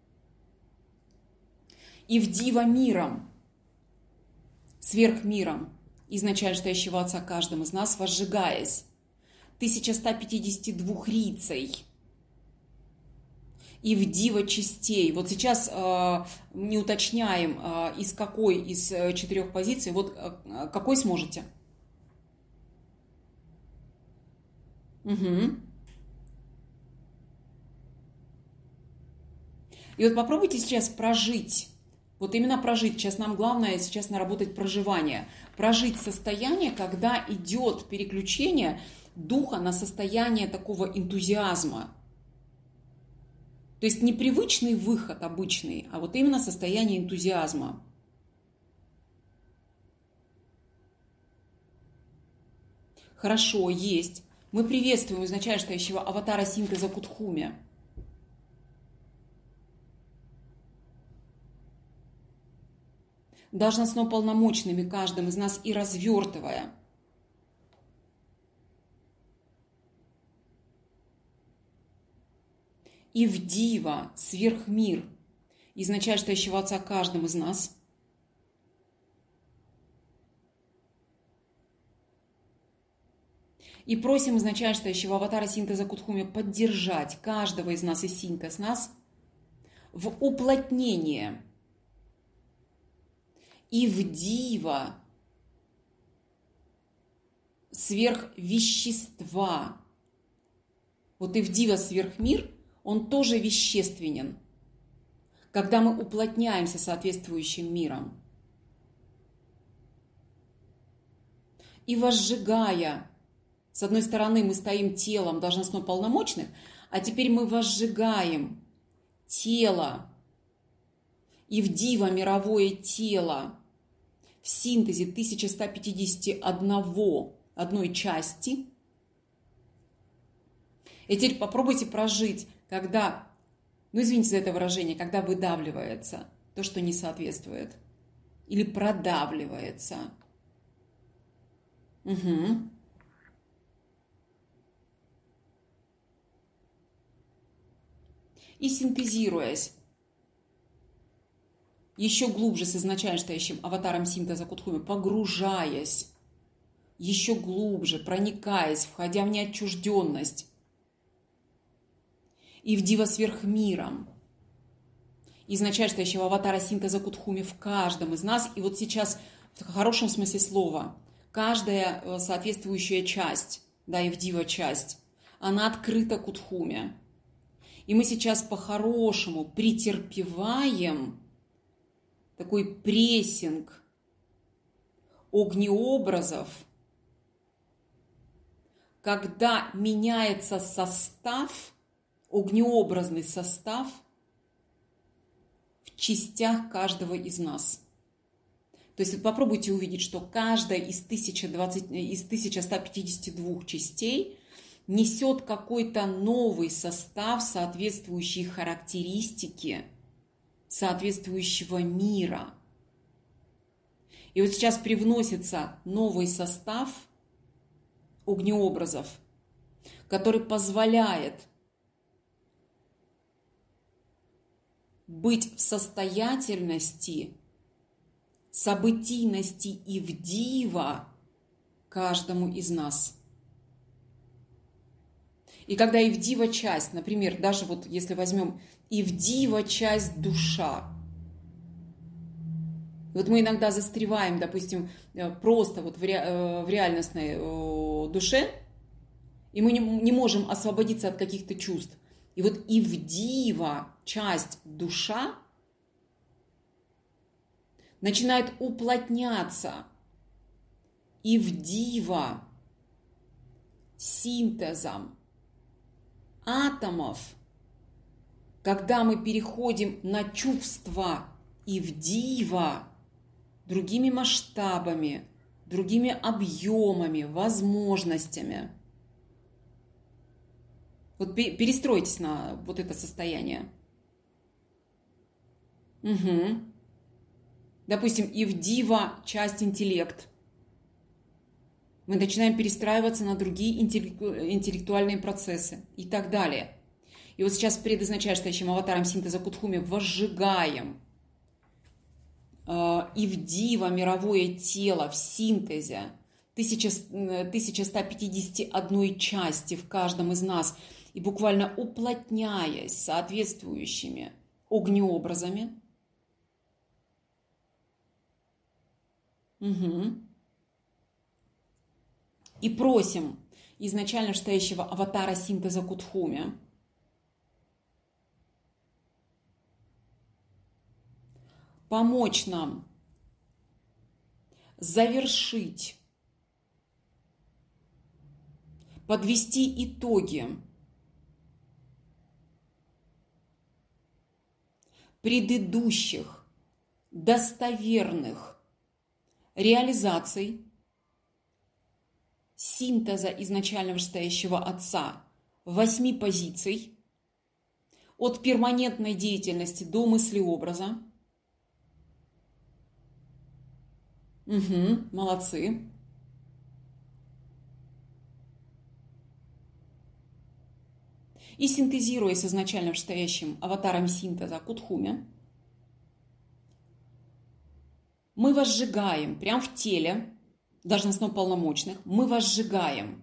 Ивдива миром, сверхмиром, изначально стоящего Отца каждым из нас, возжигаясь тысяча сто пятьдесят два рицей и в дива частей. Вот сейчас э, не уточняем, э, из какой из э, четырех позиций. Вот э, какой сможете? Угу. И вот попробуйте сейчас прожить. Вот именно прожить. Сейчас нам главное сейчас наработать проживание. Прожить состояние, когда идет переключение духа на состояние такого энтузиазма. То есть не привычный выход обычный, а вот именно состояние энтузиазма. Хорошо, есть. Мы приветствуем изначально стоящего аватара синтеза Кутхуме. Должностно полномочными каждым из нас и развертывая. И в дива, сверхмир, изначально стоящего Отца каждым из нас. И просим изначально стоящего аватара синтеза Кутхуме поддержать каждого из нас и синтез нас в уплотнение и в дива сверхвещества. Вот и в дива сверхмир, он тоже вещественен, когда мы уплотняемся соответствующим миром. И возжигая, с одной стороны мы стоим телом должностно полномочных, а теперь мы возжигаем тело и в дива мировое тело в синтезе тысяча сто пятьдесят один одной части. И теперь попробуйте прожить, когда, ну извините за это выражение, когда выдавливается то, что не соответствует, или продавливается. Угу. И синтезируясь еще глубже с изначально стоящим аватаром синтеза Кутхуме, погружаясь еще глубже, проникаясь, входя в неотчужденность, и в дива сверхмиром, изначально стоящего аватара синтеза Кутхуме в каждом из нас. И вот сейчас, в хорошем смысле слова, каждая соответствующая часть, да, и в дива часть, она открыта Кутхуме. И мы сейчас по-хорошему претерпеваем такой прессинг огнеобразов, когда меняется состав, огнеобразный состав в частях каждого из нас. То есть вот попробуйте увидеть, что каждая из, тысячи двадцати, из тысячи ста пятидесяти двух частей несет какой-то новый состав, соответствующие характеристики соответствующего мира. И вот сейчас привносится новый состав огнеобразов, который позволяет быть в состоятельности, событийности и в дива каждому из нас. И когда и в дива часть, например, даже вот если возьмем и в дива часть душа, вот мы иногда застреваем, допустим, просто вот в, ре, в реальностной душе, и мы не, не можем освободиться от каких-то чувств. И вот и в дива часть душа начинает уплотняться, и в дива синтезом атомов, когда мы переходим на чувства и в дива другими масштабами, другими объемами, возможностями. Вот перестройтесь на вот это состояние. Угу. Допустим, и в дива часть интеллект. Мы начинаем перестраиваться на другие интеллектуальные процессы и так далее. И вот сейчас перед изначально стоящим аватаром синтеза Кутхуме возжигаем э, и в дива мировое тело в синтезе тысяча сто пятидесяти одной части в каждом из нас и буквально уплотняясь соответствующими огнеобразами. Угу. И просим изначально стоящего аватара синтеза Кутхуме помочь нам завершить подвести итоги предыдущих достоверных реализаций синтеза изначально вышестоящего Отца восьми позиций от перманентной деятельности до мыслеобраза. Угу, молодцы. И синтезируя с изначально вышестоящим аватаром синтеза Кутхуме, мы вас сжигаем прямо в теле должностно-полномочных, мы вас сжигаем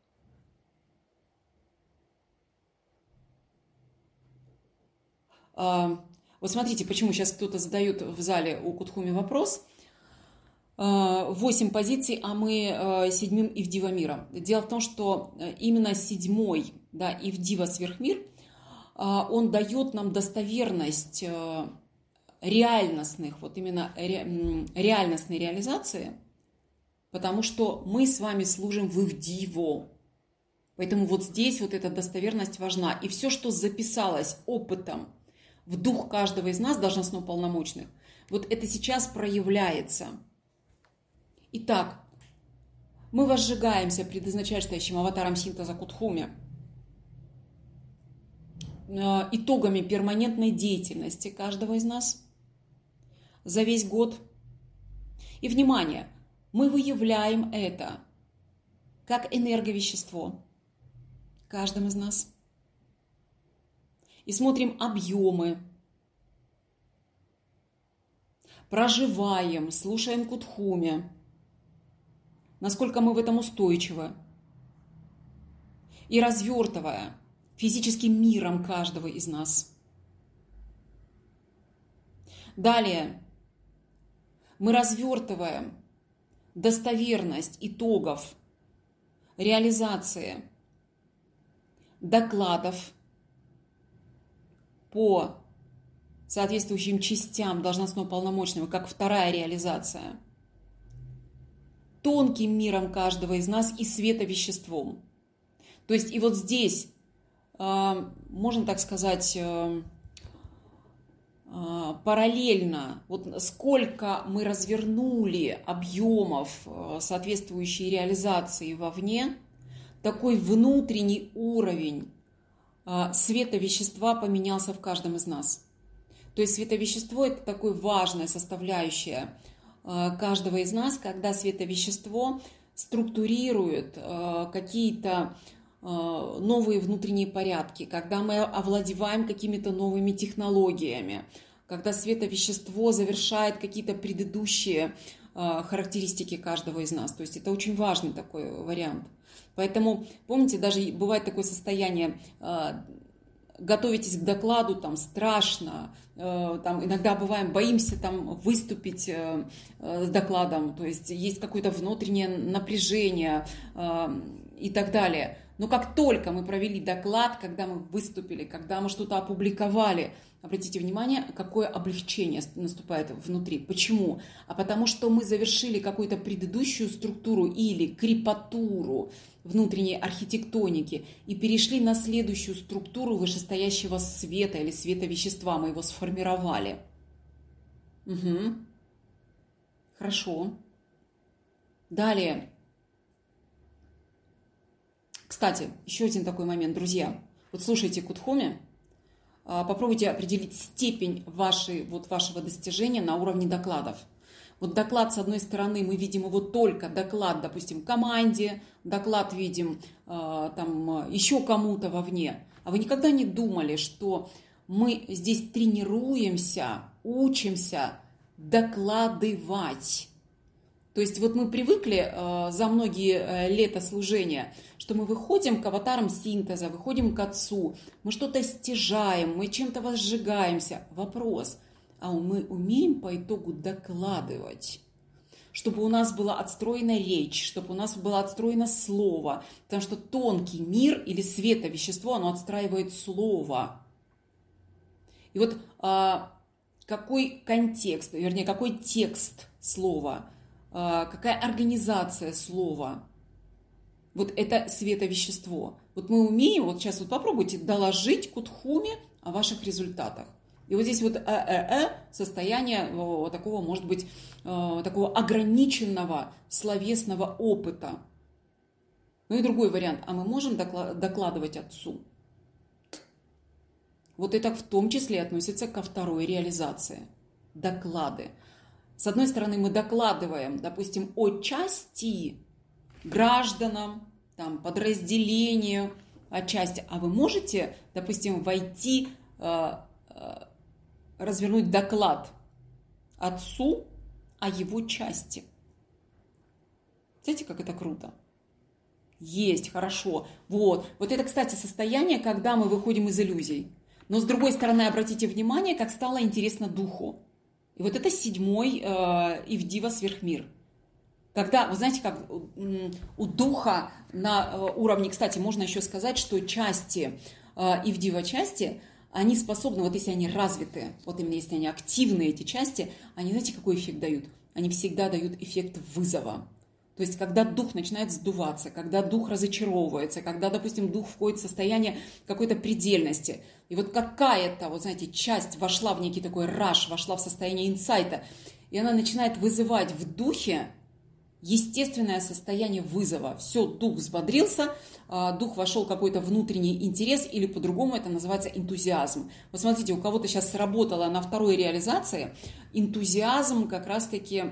а, вот смотрите, почему сейчас кто-то задает в зале у Кутхуми вопрос. Восемь позиций, а мы седьмым Ивдива мира. Дело в том, что именно седьмой, да, Ивдива сверхмир, он дает нам достоверность реальностных, вот именно ре, реальностной реализации, потому что мы с вами служим в Ивдиво. Поэтому вот здесь вот эта достоверность важна. И все, что записалось опытом в дух каждого из нас, должностно-полномочных, вот это сейчас проявляется. Итак, мы возжигаемся пред изначальным аватаром синтеза Кутхуме итогами перманентной деятельности каждого из нас за весь год. И, внимание, мы выявляем это как энерговещество каждым из нас. И смотрим объемы, проживаем, слушаем Кутхуме, насколько мы в этом устойчивы. И развертывая физическим миром каждого из нас. Далее мы развертываем достоверность итогов реализации докладов по соответствующим частям должностно-полномочного, как вторая реализация, тонким миром каждого из нас и световеществом. То есть и вот здесь, можно так сказать, параллельно, вот сколько мы развернули объемов соответствующей реализации вовне, такой внутренний уровень световещества поменялся в каждом из нас. То есть световещество – это такое важная составляющая каждого из нас, когда световещество структурирует какие-то новые внутренние порядки, когда мы овладеваем какими-то новыми технологиями, когда световещество завершает какие-то предыдущие характеристики каждого из нас. То есть это очень важный такой вариант. Поэтому, помните, даже бывает такое состояние, готовитесь к докладу, там страшно, там иногда бываем, боимся там выступить с докладом, то есть есть какое-то внутреннее напряжение и так далее. Но как только мы провели доклад, когда мы выступили, когда мы что-то опубликовали, обратите внимание, какое облегчение наступает внутри. Почему? А потому что мы завершили какую-то предыдущую структуру или крепатуру внутренней архитектоники и перешли на следующую структуру вышестоящего света или световещества. Мы его сформировали. Угу. Хорошо. Далее. Кстати, еще один такой момент, друзья. Вот слушайте Кутхуми, попробуйте определить степень вашей, вот вашего достижения на уровне докладов. Вот доклад, с одной стороны, мы видим его только доклад, допустим, команде, доклад видим там еще кому-то вовне. А вы никогда не думали, что мы здесь тренируемся, учимся докладывать? То есть вот мы привыкли э, за многие э, лета служения, что мы выходим к аватарам синтеза, выходим к Отцу, мы что-то стяжаем, мы чем-то возжигаемся. Вопрос, а мы умеем по итогу докладывать? Чтобы у нас была отстроена речь, чтобы у нас было отстроено слово, потому что тонкий мир или световещество, оно отстраивает слово. И вот э, какой контекст, вернее, какой текст слова, какая организация слова, Вот это световещество. Вот мы умеем, вот сейчас вот попробуйте доложить Кутхуме о ваших результатах. И вот здесь вот э -э -э, состояние о, такого, может быть, э, такого ограниченного словесного опыта. Ну и другой вариант. А мы можем докладывать отцу? Вот это в том числе относится ко второй реализации. Доклады. С одной стороны, мы докладываем, допустим, о части гражданам, там, подразделению, о части. А вы можете, допустим, войти, э, э, развернуть доклад отцу о его части? Знаете, как это круто? Есть, хорошо. Вот. Вот это, кстати, состояние, когда мы выходим из иллюзий. Но с другой стороны, обратите внимание, как стало интересно духу. И вот это седьмой э, Ивдива сверхмир. Когда, вы знаете, как у духа на уровне, кстати, можно еще сказать, что части, э, Ивдива части, они способны, вот если они развиты, вот именно если они активны, эти части, они, знаете, какой эффект дают? Они всегда дают эффект вызова. То есть, когда дух начинает сдуваться, когда дух разочаровывается, когда, допустим, дух входит в состояние какой-то предельности. И вот какая-то, вот знаете, часть вошла в некий такой раш, вошла в состояние инсайта, и она начинает вызывать в духе естественное состояние вызова. Все, дух взбодрился, дух вошел в какой-то внутренний интерес, или по-другому это называется энтузиазм. Вот смотрите, у кого-то сейчас сработало на второй реализации энтузиазм как раз-таки...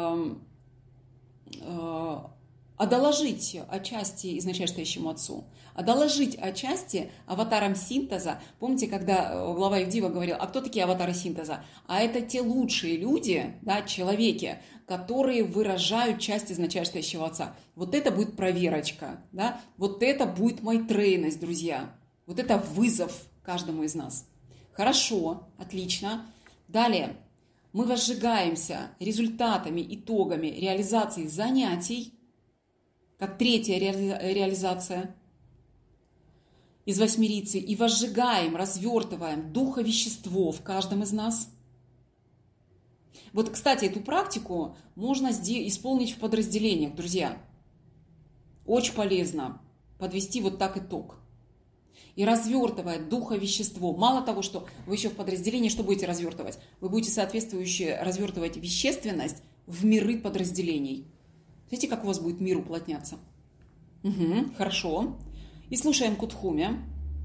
а доложить о части изначально стоящему отцу, а доложить о части аватарам синтеза. Помните, когда глава Ивдива говорил, а кто такие аватары синтеза? А это те лучшие люди, да, человеки, которые выражают часть изначально стоящего отца. Вот это будет проверочка, да? Вот это будет майтрейность, друзья. Вот это вызов каждому из нас. Хорошо, отлично. Далее. Мы возжигаемся результатами, итогами реализации занятий, как третья ре- реализация из восьмерицы, и возжигаем, развертываем духовещество в каждом из нас. Вот, кстати, эту практику можно исполнить в подразделениях, друзья. Очень полезно подвести вот так итог. И развертывая духовещество. Мало того, что вы еще в подразделении, что будете развертывать? Вы будете соответствующе развертывать вещественность в миры подразделений. Знаете, как у вас будет мир уплотняться? Угу, хорошо. И слушаем Кутхуме.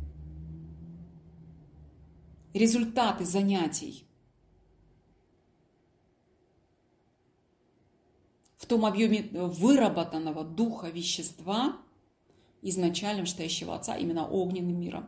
Результаты занятий в том объеме выработанного духа вещества изначальным стоящего отца, именно огненным миром.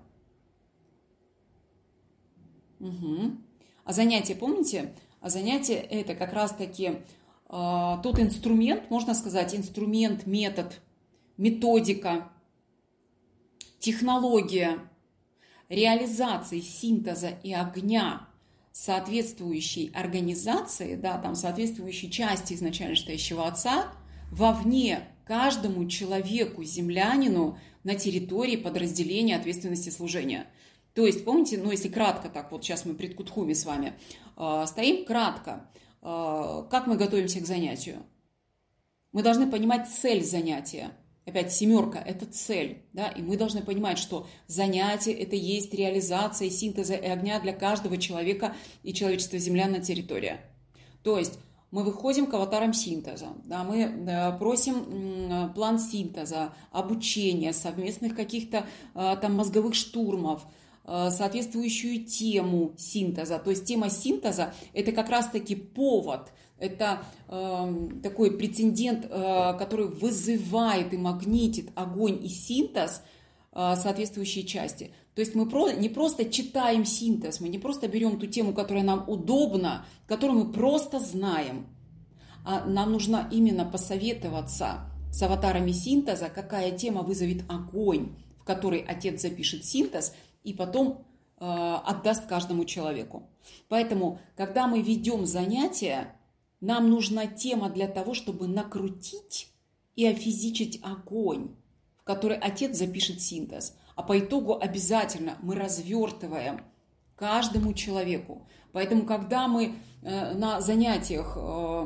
Угу. А занятие, помните? А занятие это как раз-таки э, тот инструмент, можно сказать, инструмент, метод, методика, технология реализации синтеза и огня соответствующей организации, да, там соответствующей части изначально стоящего отца вовне каждому человеку, землянину на территории подразделения ответственности служения. То есть, помните, ну если кратко так, вот сейчас мы пред Кутхуме с вами э, стоим, кратко, э, как мы готовимся к занятию? Мы должны понимать цель занятия. Опять семерка – это цель, да, и мы должны понимать, что занятие – это есть реализация синтеза и огня для каждого человека и человечества землян на территории. То есть, мы выходим к аватарам синтеза, да, мы просим план синтеза, обучения, совместных каких-то там мозговых штурмов, соответствующую тему синтеза. То есть тема синтеза – это как раз-таки повод, это э, такой прецедент, э, который вызывает и магнитит огонь и синтез э, соответствующей части. То есть мы про, не просто читаем синтез, мы не просто берем ту тему, которая нам удобна, которую мы просто знаем, а нам нужно именно посоветоваться с аватарами синтеза, какая тема вызовет огонь, в которой отец запишет синтез и потом э, отдаст каждому человеку. Поэтому, когда мы ведем занятия, нам нужна тема для того, чтобы накрутить и офизичить огонь, в который отец запишет синтез. А по итогу обязательно мы развертываем каждому человеку. Поэтому, когда мы э, на занятиях э,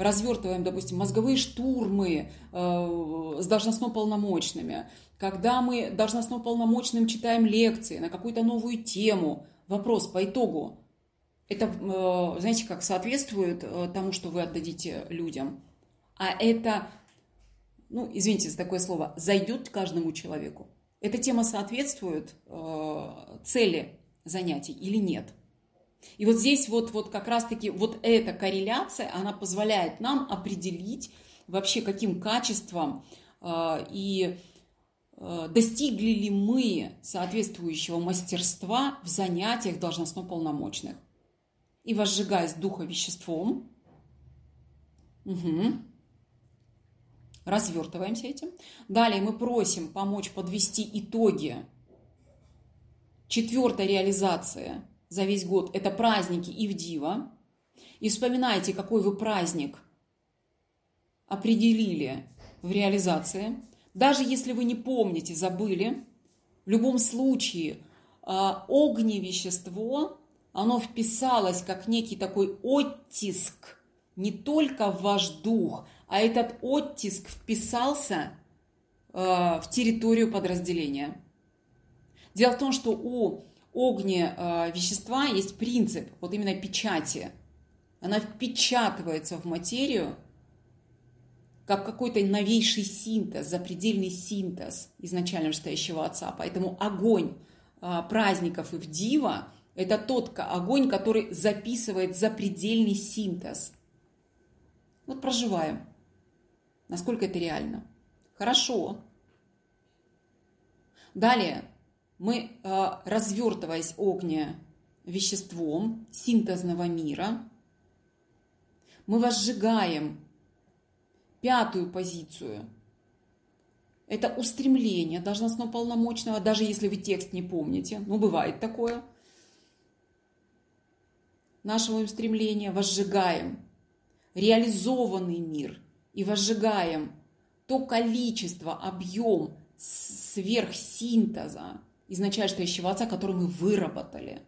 развертываем, допустим, мозговые штурмы э, с должностно-полномочными, когда мы должностно-полномочным читаем лекции на какую-то новую тему, вопрос по итогу, это, э, знаете, как соответствует э, тому, что вы отдадите людям, а это, ну, извините за такое слово, зайдет каждому человеку. Эта тема соответствует э, цели занятий или нет? И вот здесь вот, вот как раз-таки вот эта корреляция, она позволяет нам определить вообще, каким качеством э, и э, достигли ли мы соответствующего мастерства в занятиях должностно-полномочных. И возжигаясь духа веществом, угу, развертываемся этим. Далее мы просим помочь подвести итоги четвертой реализации за весь год. Это праздники Ивдива. И вспоминайте, какой вы праздник определили в реализации. Даже если вы не помните, забыли, в любом случае огневещество, оно вписалось как некий такой оттиск не только в ваш дух, а этот оттиск вписался в территорию подразделения. Дело в том, что у огневещества есть принцип, вот именно печати. Она впечатывается в материю, как какой-то новейший синтез, запредельный синтез изначально вышестоящего Отца. Поэтому огонь праздников Ивдива – это тот огонь, который записывает запредельный синтез. Вот проживаем. Насколько это реально? Хорошо. Далее мы, развертываясь огневеществом синтезного мира, мы возжигаем пятую позицию. Это устремление должностно-полномочного, даже если вы текст не помните. Ну, бывает такое. Нашего устремления возжигаем реализованный мир и возжигаем то количество, объем сверхсинтеза изначально стоящего Отца, который мы выработали.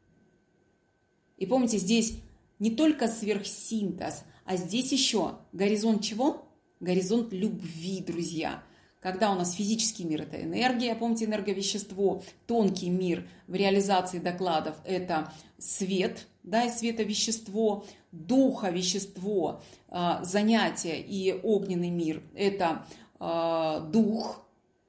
И помните, здесь не только сверхсинтез, а здесь еще горизонт чего? Горизонт любви, друзья. Когда у нас физический мир – это энергия, помните, энерговещество, тонкий мир в реализации докладов – это свет, да, и световещество, духовещество, э, занятия и огненный мир – это э, дух.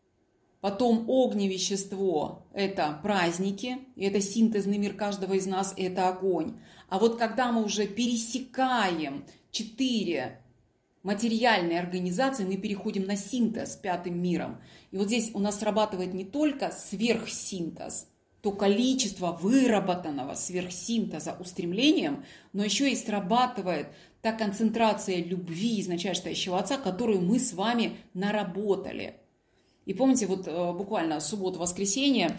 Потом огневещество – это праздники, и это синтезный мир каждого из нас, и это огонь. А вот когда мы уже пересекаем четыре материальные организации, мы переходим на синтез пятым миром. И вот здесь у нас срабатывает не только сверхсинтез, то количество выработанного сверхсинтеза устремлением, но еще и срабатывает та концентрация любви изначально стоящего Отца, которую мы с вами наработали. И помните, вот буквально суббота-воскресенье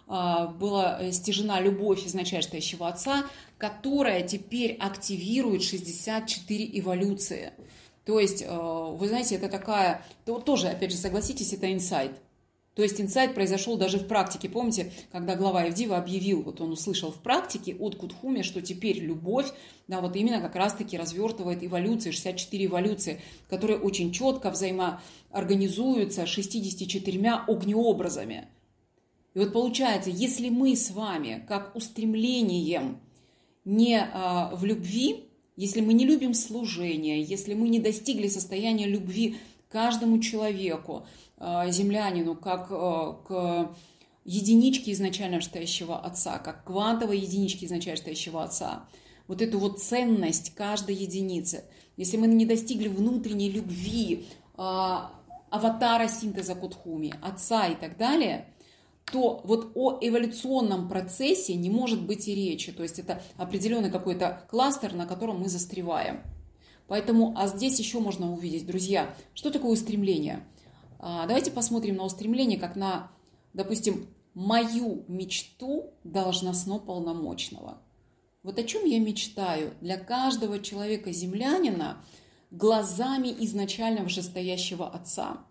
была стяжена любовь изначально стоящего Отца, которая теперь активирует шестьдесят четыре эволюции. То есть, вы знаете, это такая, то, тоже, опять же, согласитесь, это инсайт. То есть инсайт произошел даже в практике. Помните, когда глава Ивдива объявил, вот он услышал в практике от Кутхуми, что теперь любовь, да, вот именно как раз-таки развертывает эволюции, шестьдесят четыре эволюции, которые очень четко взаимоорганизуются шестьюдесятью четырьмя огнеобразами. И вот получается, если мы с вами, как устремлением, не а, в любви, если мы не любим служение, если мы не достигли состояния любви к каждому человеку, а, землянину, как а, к единичке изначально стоящего Отца, как к квантовой единичке изначально стоящего Отца, вот эту вот ценность каждой единицы, если мы не достигли внутренней любви, а, аватара синтеза Кутхуми, Отца и так далее, то вот о эволюционном процессе не может быть и речи. То есть это определенный какой-то кластер, на котором мы застреваем. Поэтому, а здесь еще можно увидеть, друзья, что такое устремление. А, давайте посмотрим на устремление, как на, допустим, мою мечту должностно-полномочного. Вот о чем я мечтаю для каждого человека-землянина глазами изначально вышестоящего Отца.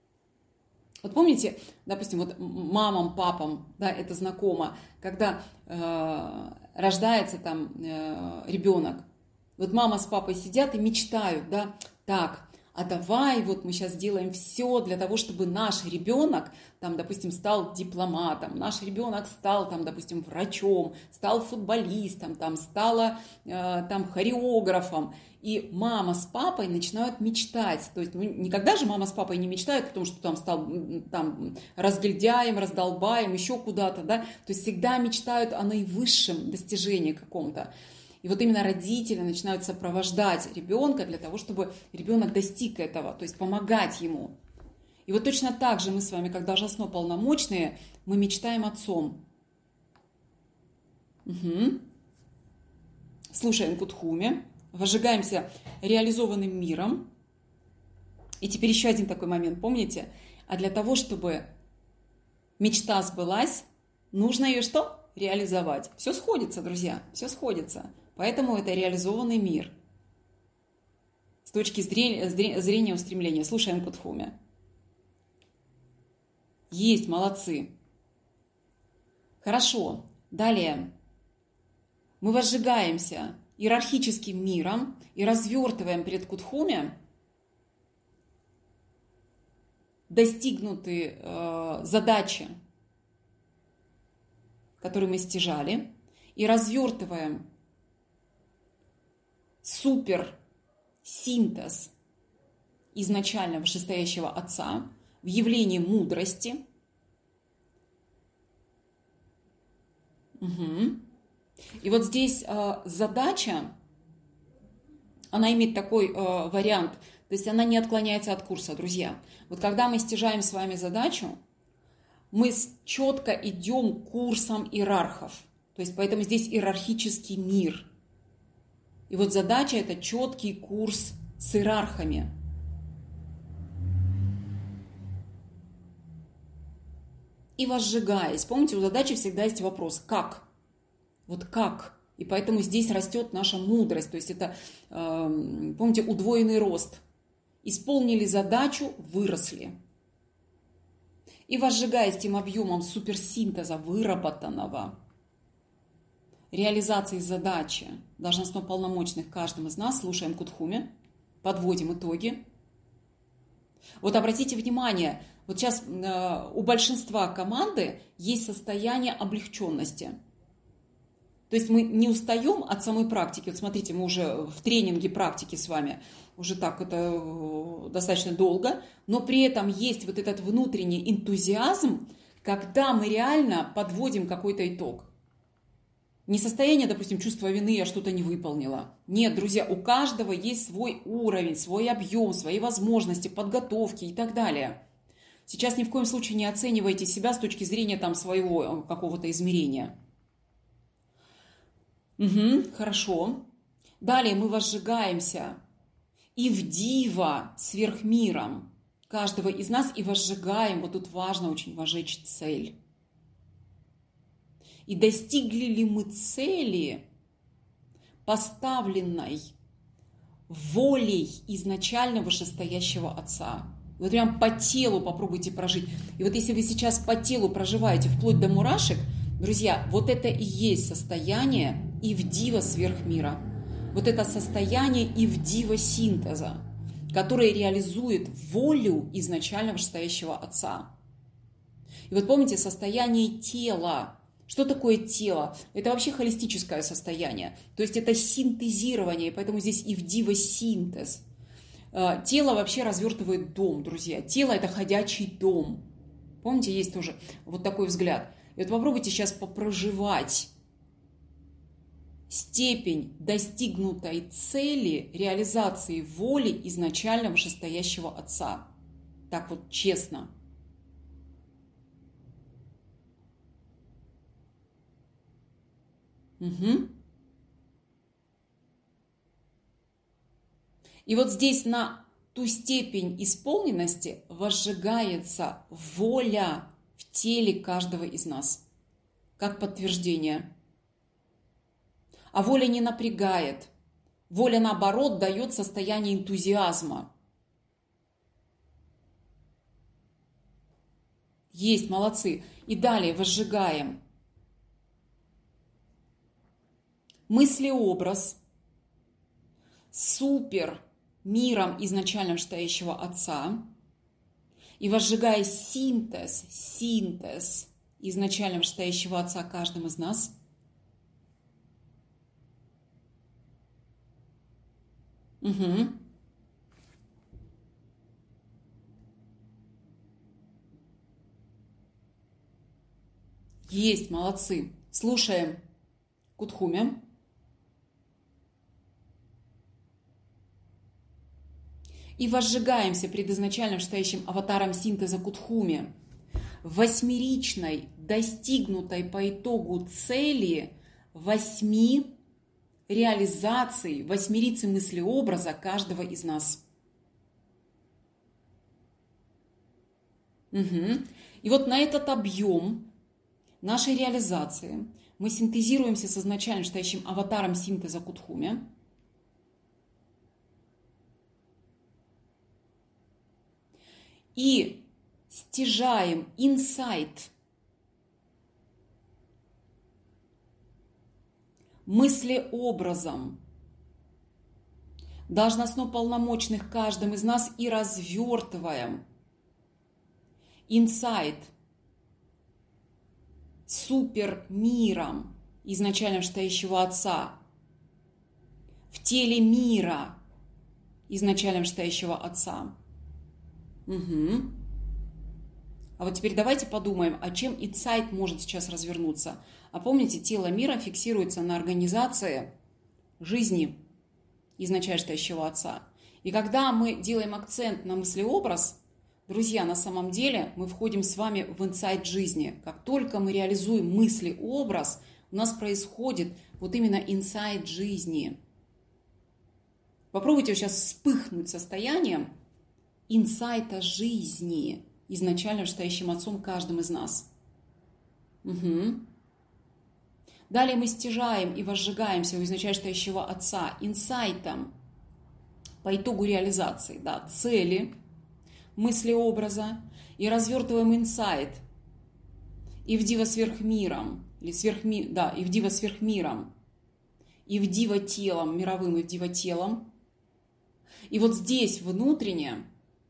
Вот помните, допустим, вот мамам, папам, да, это знакомо, когда э, рождается там э, ребенок, Вот мама с папой сидят и мечтают, да, так, а давай вот мы сейчас сделаем все для того, чтобы наш ребенок, там, допустим, стал дипломатом, наш ребенок стал, там, допустим, врачом, стал футболистом, там, стала, э, там, хореографом. И мама с папой начинают мечтать. То есть, ну, никогда же мама с папой не мечтают о том, что там стал там, разгильдяем, раздолбаем, еще куда-то, да. То есть, всегда мечтают о наивысшем достижении каком-то. И вот именно родители начинают сопровождать ребенка для того, чтобы ребенок достиг этого, то есть помогать ему. И вот точно так же мы с вами, как должностно полномочные, мы мечтаем отцом. Угу. Слушаем Кутхуми, возжигаемся реализованным миром. И теперь еще один такой момент, помните? А для того, чтобы мечта сбылась, нужно ее что? Реализовать. Все сходится, друзья, все сходится. Поэтому это реализованный мир. С точки зрения, зрения устремления. Слушаем Кутхуми. Есть, молодцы. Хорошо. Далее. Мы возжигаемся иерархическим миром и развертываем перед Кутхуми достигнутые э, задачи, которые мы стяжали, и развертываем супер синтез изначально вышестоящего Отца в явлении мудрости. Угу. И вот здесь э, задача, она имеет такой э, вариант, то есть она не отклоняется от курса, друзья. Вот когда мы стяжаем с вами задачу, мы четко идем курсом иерархов. То есть поэтому здесь иерархический мир. И вот задача – это четкий курс с иерархами. И возжигаясь. Помните, у задачи всегда есть вопрос «как?». Вот как? И поэтому здесь растет наша мудрость. То есть это, э, помните, удвоенный рост. Исполнили задачу, выросли. И возжигаясь тем объемом суперсинтеза выработанного, реализации задачи должностно-полномочных каждым из нас, слушаем Кутхуми, подводим итоги. Вот обратите внимание, вот сейчас э, у большинства команды есть состояние облегченности. То есть мы не устаем от самой практики. Вот смотрите, мы уже в тренинге практики с вами, уже так это достаточно долго, но при этом есть вот этот внутренний энтузиазм, когда мы реально подводим какой-то итог. Не состояние, допустим, чувства вины, я что-то не выполнила. Нет, друзья, у каждого есть свой уровень, свой объем, свои возможности, подготовки и так далее. Сейчас ни в коем случае не оценивайте себя с точки зрения там, своего какого-то измерения. Угу, хорошо. Далее мы возжигаемся и в диво сверхмиром каждого из нас и возжигаем. Вот тут важно очень возжечь цель. И достигли ли мы цели, поставленной волей изначально вышестоящего Отца? Вот прям по телу попробуйте прожить. И вот если вы сейчас по телу проживаете вплоть до мурашек, друзья, вот это и есть состояние ивдива сверхмира. Вот это состояние ивдива синтеза, которое реализует волю изначально вышестоящего Отца. И вот помните, состояние тела. Что такое тело? Это вообще холистическое состояние. То есть это синтезирование, и поэтому здесь ивдива синтез. Тело вообще развертывает дом, друзья. Тело – это ходячий дом. Помните, есть тоже вот такой взгляд. И вот попробуйте сейчас попроживать степень достигнутой цели реализации воли изначально вышестоящего Отца. Так вот честно. Угу. И вот здесь на ту степень исполненности возжигается воля в теле каждого из нас, как подтверждение. А воля не напрягает. Воля, наоборот, дает состояние энтузиазма. Есть, молодцы. И далее возжигаем. Мыслеобраз супер миром изначально стоящего Отца и возжигая синтез, синтез изначально стоящего Отца каждым из нас, угу. Есть, молодцы. Слушаем Кутхуме. И возжигаемся пред изначальным стоящим аватаром синтеза Кутхуме в восьмеричной, достигнутой по итогу цели восьми реализаций, восьмерицы мыслеобраза каждого из нас. Угу. И вот на этот объем нашей реализации мы синтезируемся с изначально стоящим аватаром синтеза Кутхуме. И стяжаем инсайт, мыслеобразом должностно полномочных каждым из нас и развертываем инсайт супермиром изначально стоящего Отца в теле мира изначально стоящего Отца. Угу. А вот теперь давайте подумаем, а чем инсайт может сейчас развернуться. А помните, тело мира фиксируется на организации жизни изначально стоящего Отца. И когда мы делаем акцент на мыслеобраз, друзья, на самом деле мы входим с вами в инсайт жизни. Как только мы реализуем мыслеобраз, у нас происходит вот именно инсайт жизни. Попробуйте сейчас вспыхнуть состоянием инсайта жизни, изначально стоящим Отцом каждым из нас. Угу. Далее мы стяжаем и возжигаемся у изначально стоящего Отца инсайтом по итогу реализации, да, цели, мыслеобраза, и развертываем инсайт и в диво сверхмиром, или сверхми, да, и в диво сверхмиром, и в диво телом, мировым и в диво телом. И вот здесь внутренне,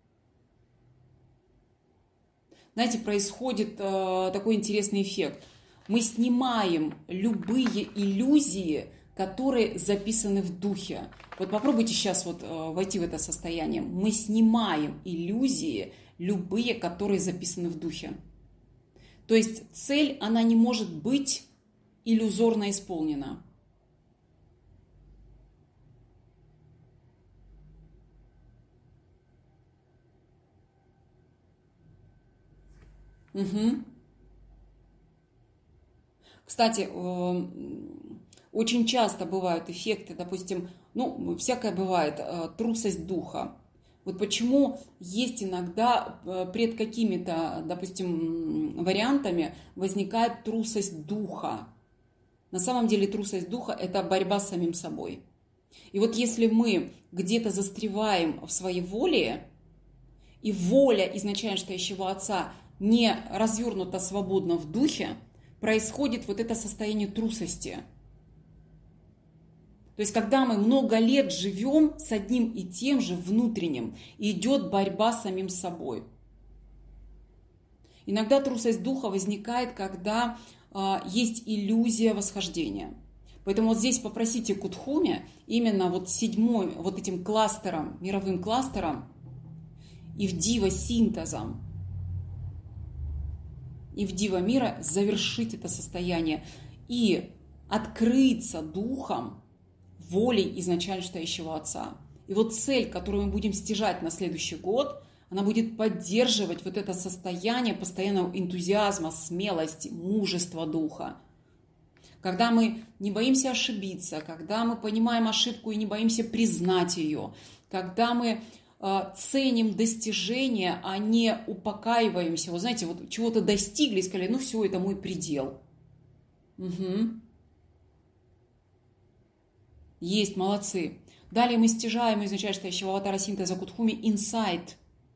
знаете, происходит э, такой интересный эффект. Мы снимаем любые иллюзии, которые записаны в духе. Вот попробуйте сейчас вот э, войти в это состояние. Мы снимаем иллюзии, любые, которые записаны в духе. То есть цель, она не может быть иллюзорно исполнена. Угу. Кстати, очень часто бывают эффекты, допустим, ну, всякое бывает, трусость духа. Вот почему есть иногда пред какими-то, допустим, вариантами возникает трусость духа. На самом деле трусость духа – это борьба с самим собой. И вот если мы где-то застреваем в своей воле, и воля изначально стоящего Отца не развернута свободно в духе, происходит вот это состояние трусости. То есть, когда мы много лет живем с одним и тем же внутренним, идет борьба с самим собой. Иногда трусость духа возникает, когда э, есть иллюзия восхождения. Поэтому вот здесь попросите Кутхуме именно вот седьмой, вот этим кластером, мировым кластером, и в диво синтезом, и в диво мира завершить это состояние и открыться духом волей изначально стоящего Отца. И вот цель, которую мы будем стяжать на следующий год, она будет поддерживать вот это состояние постоянного энтузиазма, смелости, мужества духа. Когда мы не боимся ошибиться, когда мы понимаем ошибку и не боимся признать ее, когда мы ценим достижения, а не упокаиваемся. Вот знаете, вот чего-то достигли и сказали, ну все, это мой предел. Угу. Есть, молодцы. Далее мы стяжаем изначально стоящего аватара синтеза Кутхуме инсайт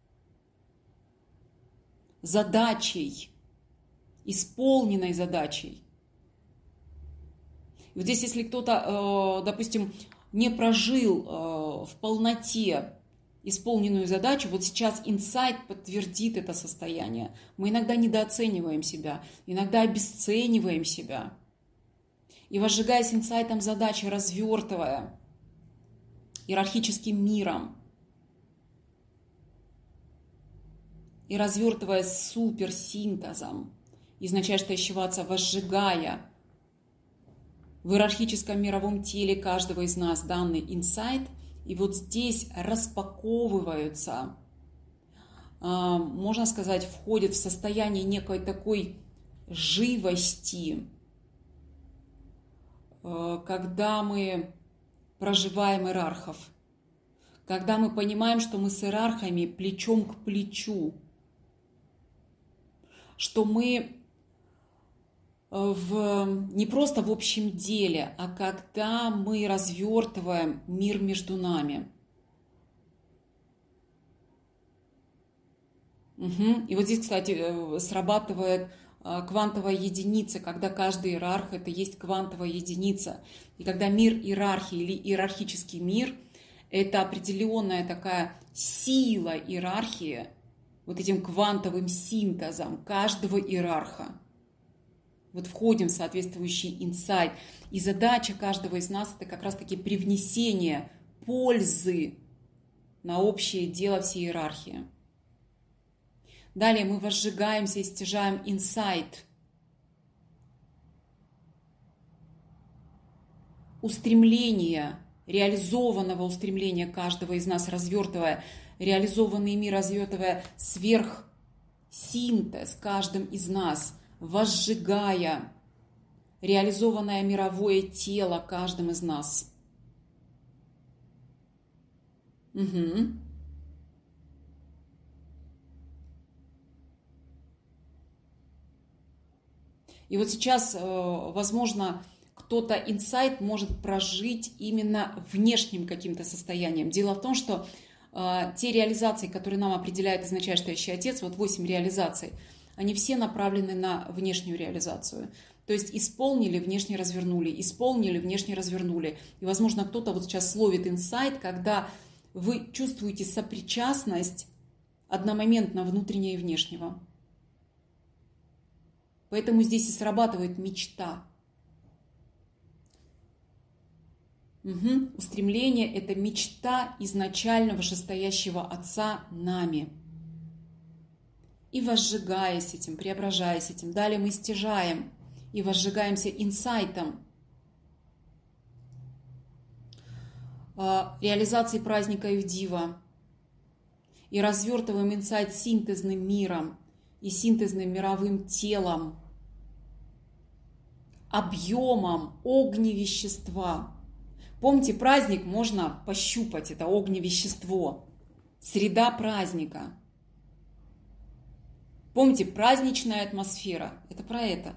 задачей, исполненной задачей. И вот здесь, если кто-то, допустим, не прожил в полноте исполненную задачу, вот сейчас инсайт подтвердит это состояние. Мы иногда недооцениваем себя, иногда обесцениваем себя. И возжигаясь инсайтом задачи, развертывая иерархическим миром, и развертывая суперсинтезом, из начальствующего отца, возжигая в иерархическом мировом теле каждого из нас данный инсайт, и вот здесь распаковываются, можно сказать, входят в состояние некой такой живости, когда мы проживаем иерархов, когда мы понимаем, что мы с иерархами плечом к плечу, что мы в, не просто в общем деле, а когда мы развертываем мир между нами. Угу. И вот здесь, кстати, срабатывает квантовая единица, когда каждый иерарх – это есть квантовая единица. И когда мир иерархии или иерархический мир – это определенная такая сила иерархии, вот этим квантовым синтезом каждого иерарха. Вот входим в соответствующий инсайт. И задача каждого из нас – это как раз-таки привнесение пользы на общее дело всей иерархии. Далее мы возжигаемся и стяжаем инсайт. Устремление, реализованного устремления каждого из нас, развертывая реализованный мир, развертывая сверхсинтез каждым из нас, возжигая реализованное мировое тело каждым из нас. Угу. И вот сейчас, возможно, кто-то инсайт может прожить именно внешним каким-то состоянием. Дело в том, что те реализации, которые нам определяет изначально стоящий отец, вот восемь реализаций, они все направлены на внешнюю реализацию. То есть исполнили, внешне развернули, исполнили, внешне развернули. И, возможно, кто-то вот сейчас ловит инсайт, когда вы чувствуете сопричастность одномоментно внутреннего и внешнего. Поэтому здесь и срабатывает мечта. Угу. Устремление – это мечта изначально вышестоящего Отца нами. И возжигаясь этим, преображаясь этим, далее мы стяжаем и возжигаемся инсайтом реализации праздника Ивдива и развертываем инсайт синтезным миром и синтезным мировым телом, объемом огневещества. Помните, праздник можно пощупать, это огневещество, среда праздника. Помните, праздничная атмосфера, это про это.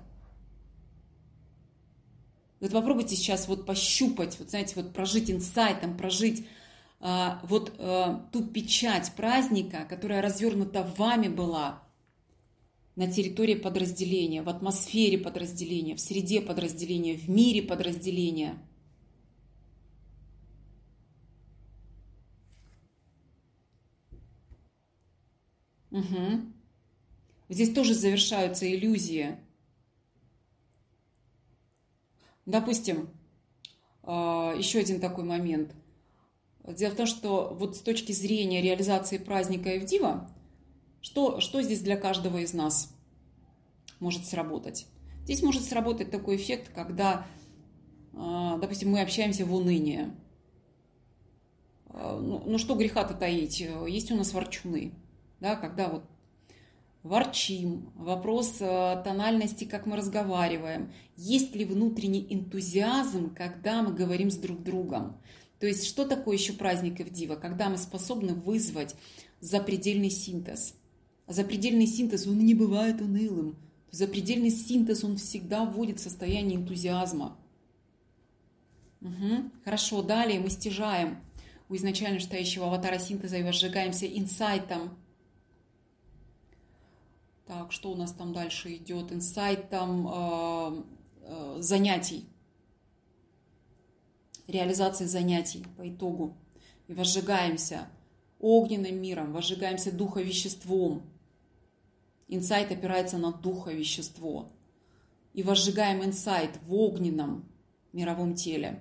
Вот попробуйте сейчас вот пощупать, вот знаете, вот прожить инсайтом, прожить а, вот а, ту печать праздника, которая развернута вами была на территории подразделения, в атмосфере подразделения, в среде подразделения, в мире подразделения. Угу. Здесь тоже завершаются иллюзии. Допустим, еще один такой момент. Дело в том, что вот с точки зрения реализации праздника Ивдива, что, что здесь для каждого из нас может сработать? Здесь может сработать такой эффект, когда, допустим, мы общаемся в унынии. Ну, ну что греха-то таить, есть у нас ворчуны, да, когда вот ворчим, вопрос тональности, как мы разговариваем, есть ли внутренний энтузиазм, когда мы говорим с друг другом. То есть, что такое еще праздник Ивдива? Когда мы способны вызвать запредельный синтез. А запредельный синтез, он не бывает унылым. Запредельный синтез, он всегда вводит в состояние энтузиазма. Угу. Хорошо, далее мы стяжаем у изначально стоящего аватара синтеза и возжигаемся инсайтом. Так, что у нас там дальше идет? Инсайтом э, э, занятий. Реализации занятий по итогу. и возжигаемся огненным миром, возжигаемся духовеществом. Инсайт опирается на духовещество. И возжигаем инсайт в огненном мировом теле.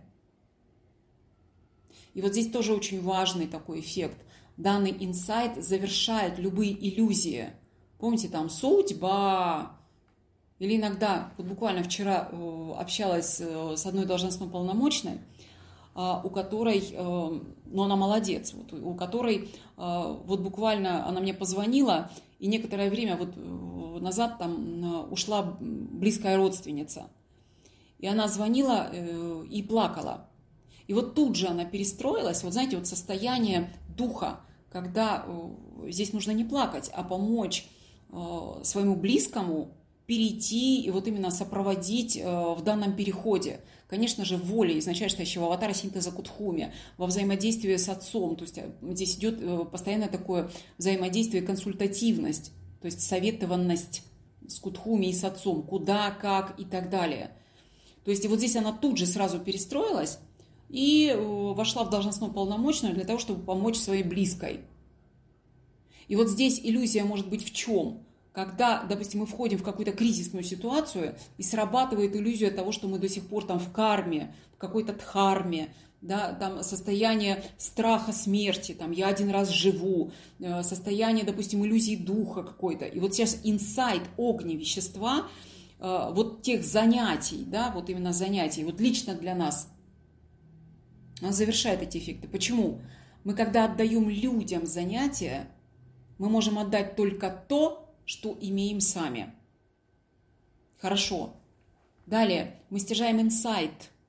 И вот здесь тоже очень важный такой эффект. Данный инсайт завершает любые иллюзии. Помните, там судьба. Или иногда, вот буквально вчера общалась с одной должностной полномочной, у которой, ну она молодец, вот, у которой вот буквально она мне позвонила, и некоторое время вот назад там ушла близкая родственница. И она звонила и плакала. И вот тут же она перестроилась, вот знаете, вот состояние духа, когда здесь нужно не плакать, а помочь своему близкому перейти и вот именно сопроводить в данном переходе. Конечно же, воля, изначально стоящего аватара синтеза Кудхуми, во взаимодействии с отцом. То есть здесь идет постоянно такое взаимодействие, консультативность, то есть советованность с Кудхуми и с отцом, куда, как и так далее. То есть вот здесь она тут же сразу перестроилась и вошла в должностную полномочную для того, чтобы помочь своей близкой. И вот здесь иллюзия может быть в чем? Когда, допустим, мы входим в какую-то кризисную ситуацию и срабатывает иллюзия того, что мы до сих пор там в карме, в какой-то дхарме, да, там состояние страха смерти, там я один раз живу, состояние, допустим, иллюзии духа какой-то. И вот сейчас инсайт огня вещества, вот тех занятий, да, вот именно занятий, вот лично для нас, он завершает эти эффекты. Почему? Мы когда отдаем людям занятия, мы можем отдать только то, что имеем сами. Хорошо. Далее мы стяжаем инсайт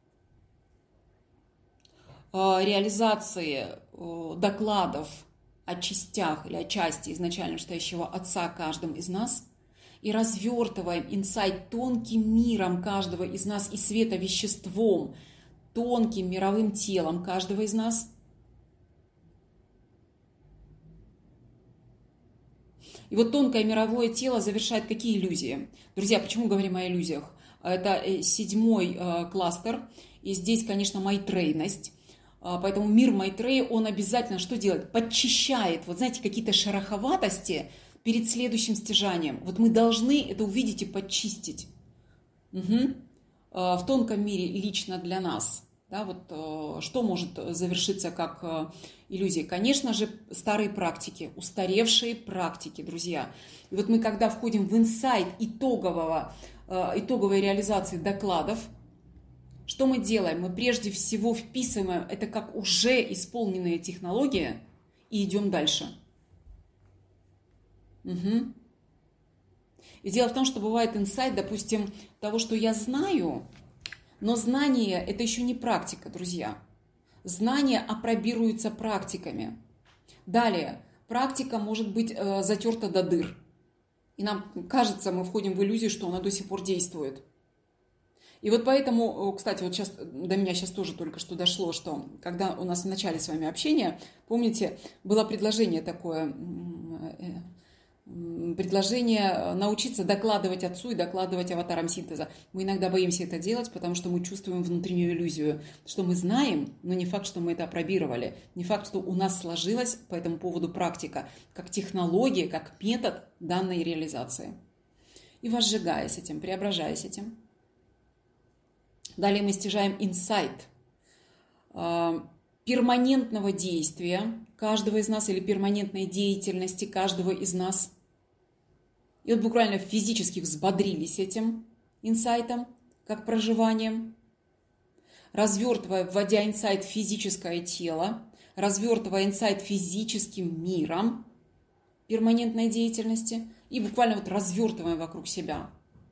реализации докладов о частях или о части изначально стоящего отца каждым из нас и развертываем инсайт тонким миром каждого из нас и световеществом, тонким мировым телом каждого из нас. И вот тонкое мировое тело завершает какие иллюзии? Друзья, почему говорим о иллюзиях? Это седьмой кластер, и здесь, конечно, майтрейность. Поэтому мир Майтреи, он обязательно что делает? Подчищает, вот знаете, какие-то шероховатости перед следующим стяжанием. Вот мы должны это увидеть и подчистить. Угу. В тонком мире лично для нас. Да, вот что может завершиться как иллюзия? Конечно же, старые практики, устаревшие практики, друзья. И вот мы, когда входим в инсайт итогового, итоговой реализации докладов, что мы делаем? Мы прежде всего вписываем это как уже исполненные технологии и идем дальше. Угу. И дело в том, что бывает инсайт, допустим, того, что я знаю. Но знание – это еще не практика, друзья. Знание апробируется практиками. Далее, практика может быть э, затерта до дыр. И нам кажется, мы входим в иллюзию, что она до сих пор действует. И вот поэтому, кстати, вот сейчас до меня сейчас тоже только что дошло, что когда у нас в начале с вами общения, помните, было предложение такое, э, предложение научиться докладывать отцу и докладывать аватарам синтеза. Мы иногда боимся это делать, потому что мы чувствуем внутреннюю иллюзию, что мы знаем, но не факт, что мы это апробировали. Не факт, что у нас сложилась по этому поводу практика, как технология, как метод данной реализации. И возжигаясь этим, преображаясь этим. Далее мы стяжаем инсайт перманентного действия каждого из нас или перманентной деятельности каждого из нас. И вот буквально физически взбодрились этим инсайтом, как проживанием, развертывая, вводя инсайт в физическое тело, развертывая инсайт физическим миром перманентной деятельности и буквально вот развертываем вокруг себя.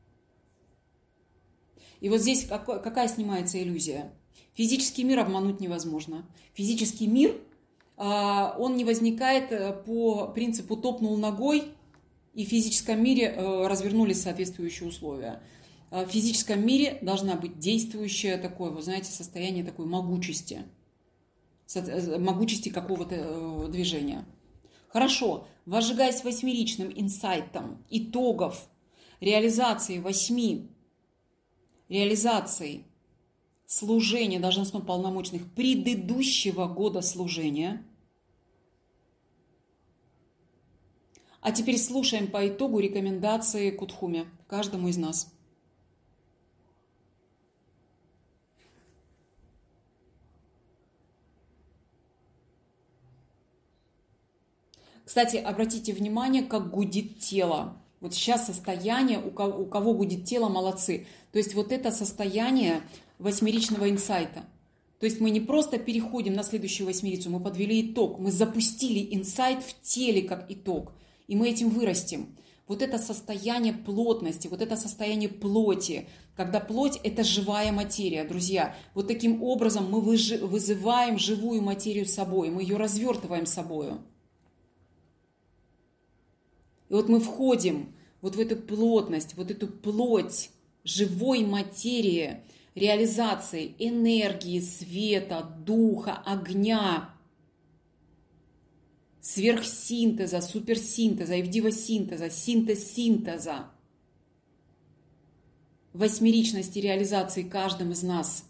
И вот здесь какая, какая снимается иллюзия? Физический мир обмануть невозможно. Физический мир, он не возникает по принципу «топнул ногой», и в физическом мире развернулись соответствующие условия. В физическом мире должна быть действующее такое, вы знаете, состояние такой могучести, могучести какого-то движения. Хорошо, возжигаясь восьмеричным инсайтом итогов реализации восьми, реализации служения должностно-полномочных предыдущего года служения. А теперь слушаем по итогу рекомендации Кутхуме каждому из нас. Кстати, обратите внимание, как гудит тело. Вот сейчас состояние, у кого, у кого гудит тело, молодцы. То есть вот это состояние восьмеричного инсайта. То есть мы не просто переходим на следующую восьмерицу, мы подвели итог, мы запустили инсайт в теле как итог, и мы этим вырастем. Вот это состояние плотности, вот это состояние плоти, когда плоть – это живая материя, друзья. Вот таким образом мы вызываем живую материю собой, мы ее развертываем собой. И вот мы входим вот в эту плотность, вот эту плоть живой материи, реализации энергии, света, духа, огня, сверхсинтеза, суперсинтеза, эвдивосинтеза, синтез-синтеза, восьмеричности реализации каждым из нас.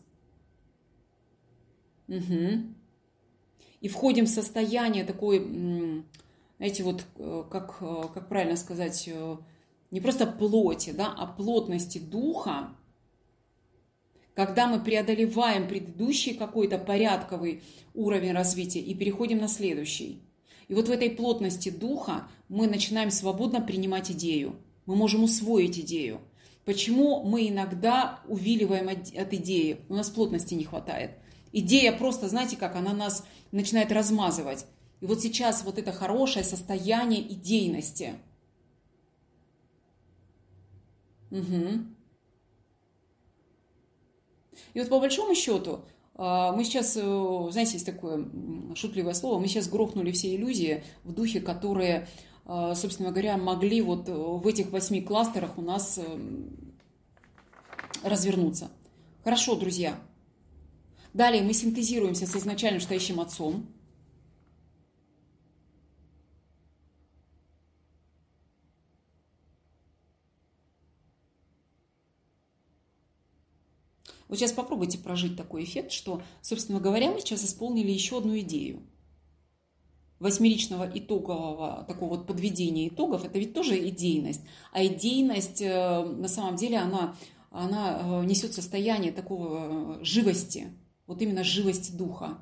Угу. И входим в состояние такой, знаете, вот как, как правильно сказать, не просто плоти, да, а плотности духа, когда мы преодолеваем предыдущий какой-то порядковый уровень развития и переходим на следующий. И вот в этой плотности духа мы начинаем свободно принимать идею. Мы можем усвоить идею. Почему мы иногда увиливаем от, от идеи? У нас плотности не хватает. Идея просто, знаете как, она нас начинает размазывать. И вот сейчас вот это хорошее состояние идейности. Угу. И вот по большому счету, мы сейчас, знаете, есть такое шутливое слово, мы сейчас грохнули все иллюзии в духе, которые, собственно говоря, могли вот в этих восьми кластерах у нас развернуться. Хорошо, друзья. Далее мы синтезируемся с изначально стоящим отцом. Вот сейчас попробуйте прожить такой эффект, что, собственно говоря, мы сейчас исполнили еще одну идею. Восьмеричного итогового такого вот подведения итогов, это ведь тоже идейность. А идейность, на самом деле, она, она несет состояние такого живости, вот именно живости духа.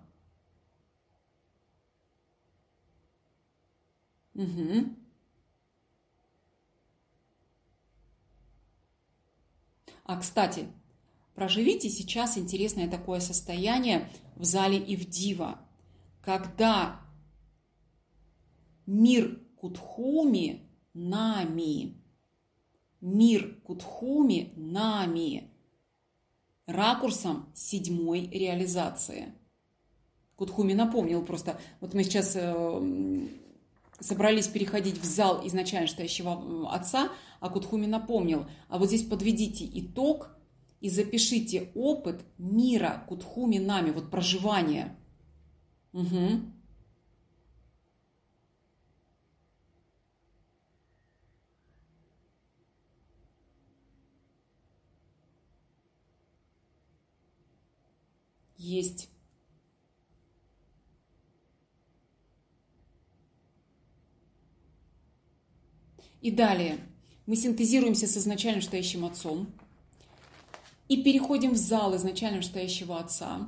Угу. А, кстати, проживите сейчас интересное такое состояние в зале Ивдива, когда мир Кутхуми нами, мир Кутхуми нами, ракурсом седьмой реализации. Кутхуми напомнил просто, вот мы сейчас э, собрались переходить в зал изначально стоящего отца, а Кутхуми напомнил, а вот здесь подведите итог и запишите опыт мира Кутхуми нами, вот проживание. Угу. Есть. И далее мы синтезируемся с изначально стоящим отцом и переходим в зал изначально стоящего отца.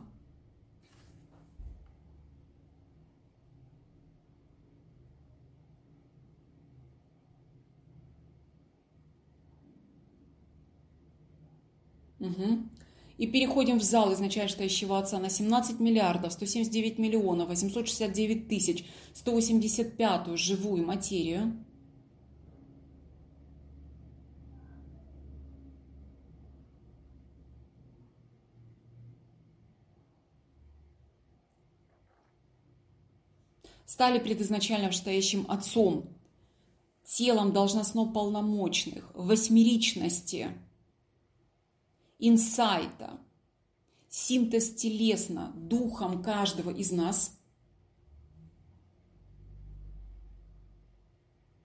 Угу. И переходим в зал изначально стоящего отца на семнадцать миллиардов сто семьдесят девять миллионов восемьсот шестьдесят девять тысяч сто восемьдесят пятую живую материю. Стали предизначально стоящим отцом, телом должностно-полномочных, восьмеричности, инсайта, синтез телесно, духом каждого из нас.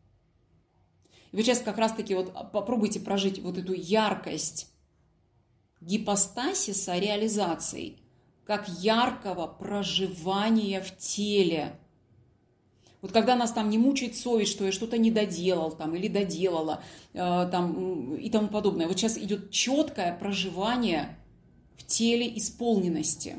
И вот сейчас как раз-таки вот попробуйте прожить вот эту яркость гипостасиса реализаций, как яркого проживания в теле. Вот когда нас там не мучает совесть, что я что-то не доделал там, или доделала э, там, и тому подобное. Вот сейчас идет четкое проживание в теле исполненности.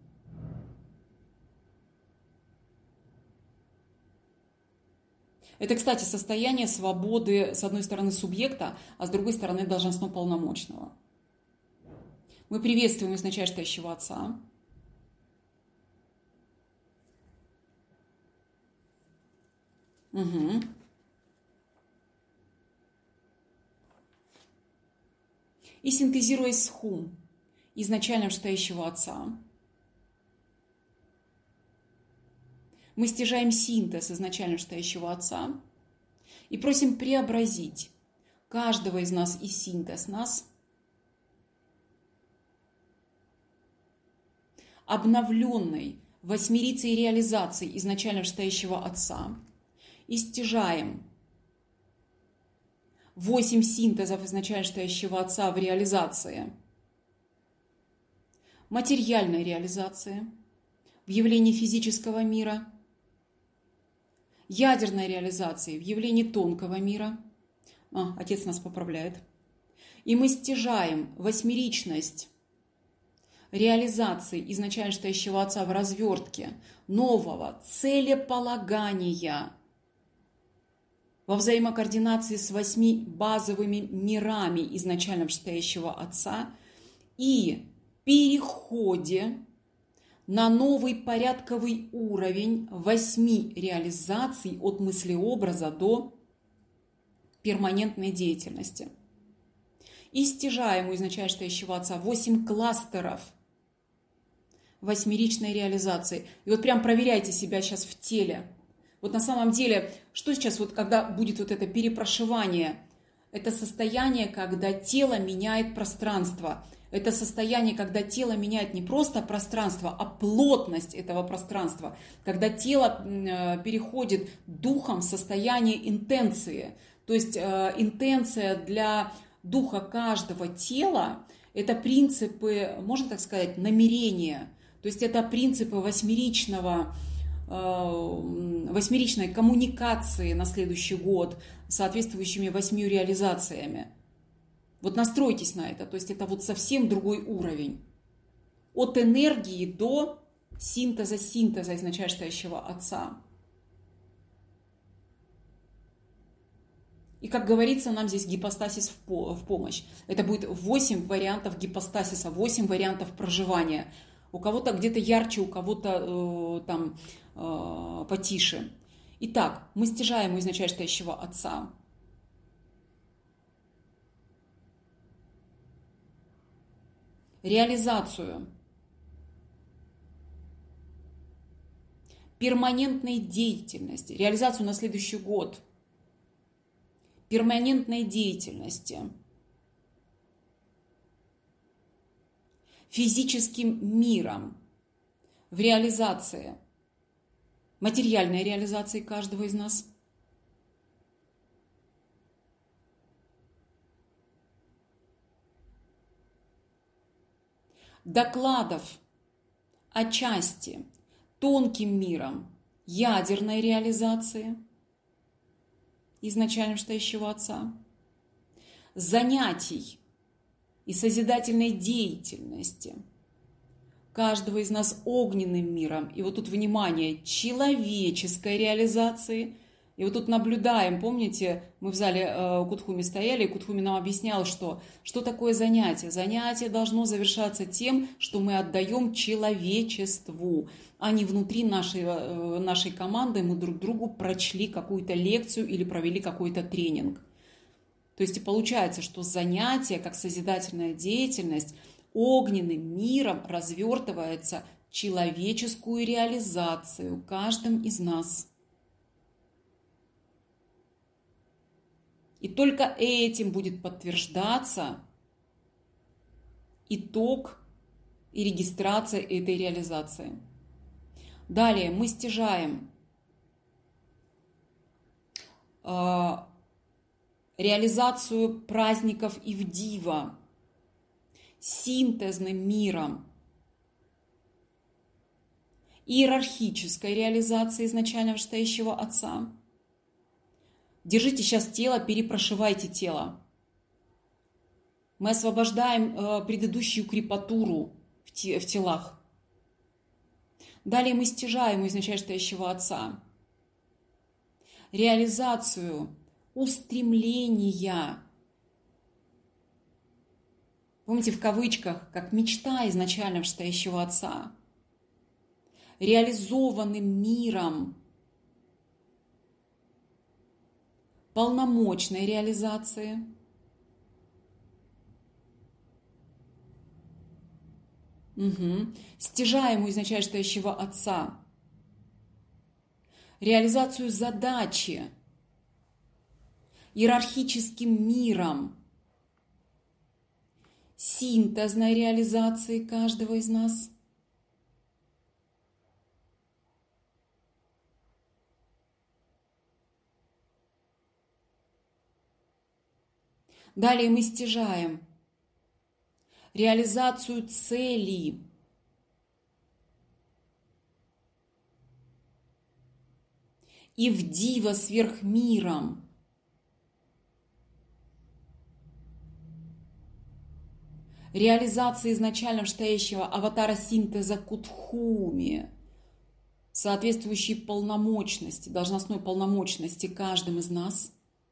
Это, кстати, состояние свободы, с одной стороны, субъекта, а с другой стороны, должностно-полномочного. Мы приветствуем изначальствующего Отца. Угу. И синтезируя схум изначально читающего Отца, мы стяжаем синтез изначально читающего Отца и просим преобразить каждого из нас и синтез нас обновленной восьмерицей реализации изначально читающего Отца и стяжаем восемь синтезов изначально читающего Отца в реализации, материальной реализации, в явлении физического мира, ядерной реализации в явлении тонкого мира. А, Отец нас поправляет. И мы стяжаем восьмеричность реализации изначально читающего Отца в развертке нового целеполагания во взаимокоординации с восьми базовыми мирами изначально читающего Отца и переходе на новый порядковый уровень восьми реализаций от мыслеобраза до перманентной деятельности. И стяжаем у изначально читающего Отца восемь кластеров восьмеричной реализации. И вот прям проверяйте себя сейчас в теле. Вот на самом деле, что сейчас, вот когда будет вот это перепрошивание, это состояние, когда тело меняет пространство. Это состояние, когда тело меняет не просто пространство, а плотность этого пространства. Когда тело переходит духом в состояние интенции. То есть интенция для духа каждого тела – это принципы, можно так сказать, намерения. То есть это принципы восьмеричного восьмеричной коммуникации на следующий год с соответствующими восьмью реализациями. Вот настройтесь на это, то есть это вот совсем другой уровень. От энергии до синтеза синтеза изначально читающего Отца. И, как говорится, нам здесь гипостасис в помощь. Это будет восемь вариантов гипостасиса, восемь вариантов проживания. У кого-то где-то ярче, у кого-то э, там э, потише. Итак, мы стяжаем у изначально читающего Отца реализацию перманентной деятельности, реализацию на следующий год перманентной деятельности физическим миром в реализации, материальной реализации каждого из нас, докладов о части тонким миром ядерной реализации изначально читающего Отца, занятий и созидательной деятельности каждого из нас огненным миром. И вот тут, внимание, человеческой реализации. И вот тут наблюдаем, помните, мы в зале э, у Кутхуми стояли, и Кутхуми нам объяснял, что, что такое занятие. Занятие должно завершаться тем, что мы отдаем человечеству, а не внутри нашей, э, нашей команды мы друг другу прочли какую-то лекцию или провели какой-то тренинг. То есть и получается, что занятие, как созидательная деятельность, огненным миром развертывается человеческую реализацию каждым из нас. И только этим будет подтверждаться итог и регистрация этой реализации. Далее мы стяжаем реализацию праздников Ивдива, синтезным миром иерархической реализации изначально вышестоящего Отца. Держите сейчас тело, перепрошивайте тело. Мы освобождаем э, предыдущую крепатуру в, те, в телах. Далее мы стяжаем у изначально вышестоящего Отца реализацию устремления. Помните, в кавычках, как мечта изначально вышестоящего Отца. Реализованным миром, полномочной реализации, угу. стяжаемую изначально вышестоящего Отца, реализацию задачи иерархическим миром, синтезной реализации каждого из нас. Далее мы стяжаем реализацию цели, и в дива сверхмиром, реализации изначально вышестоящего аватара синтеза Кутхуми, соответствующей полномочности, должностной полномочности каждым из нас.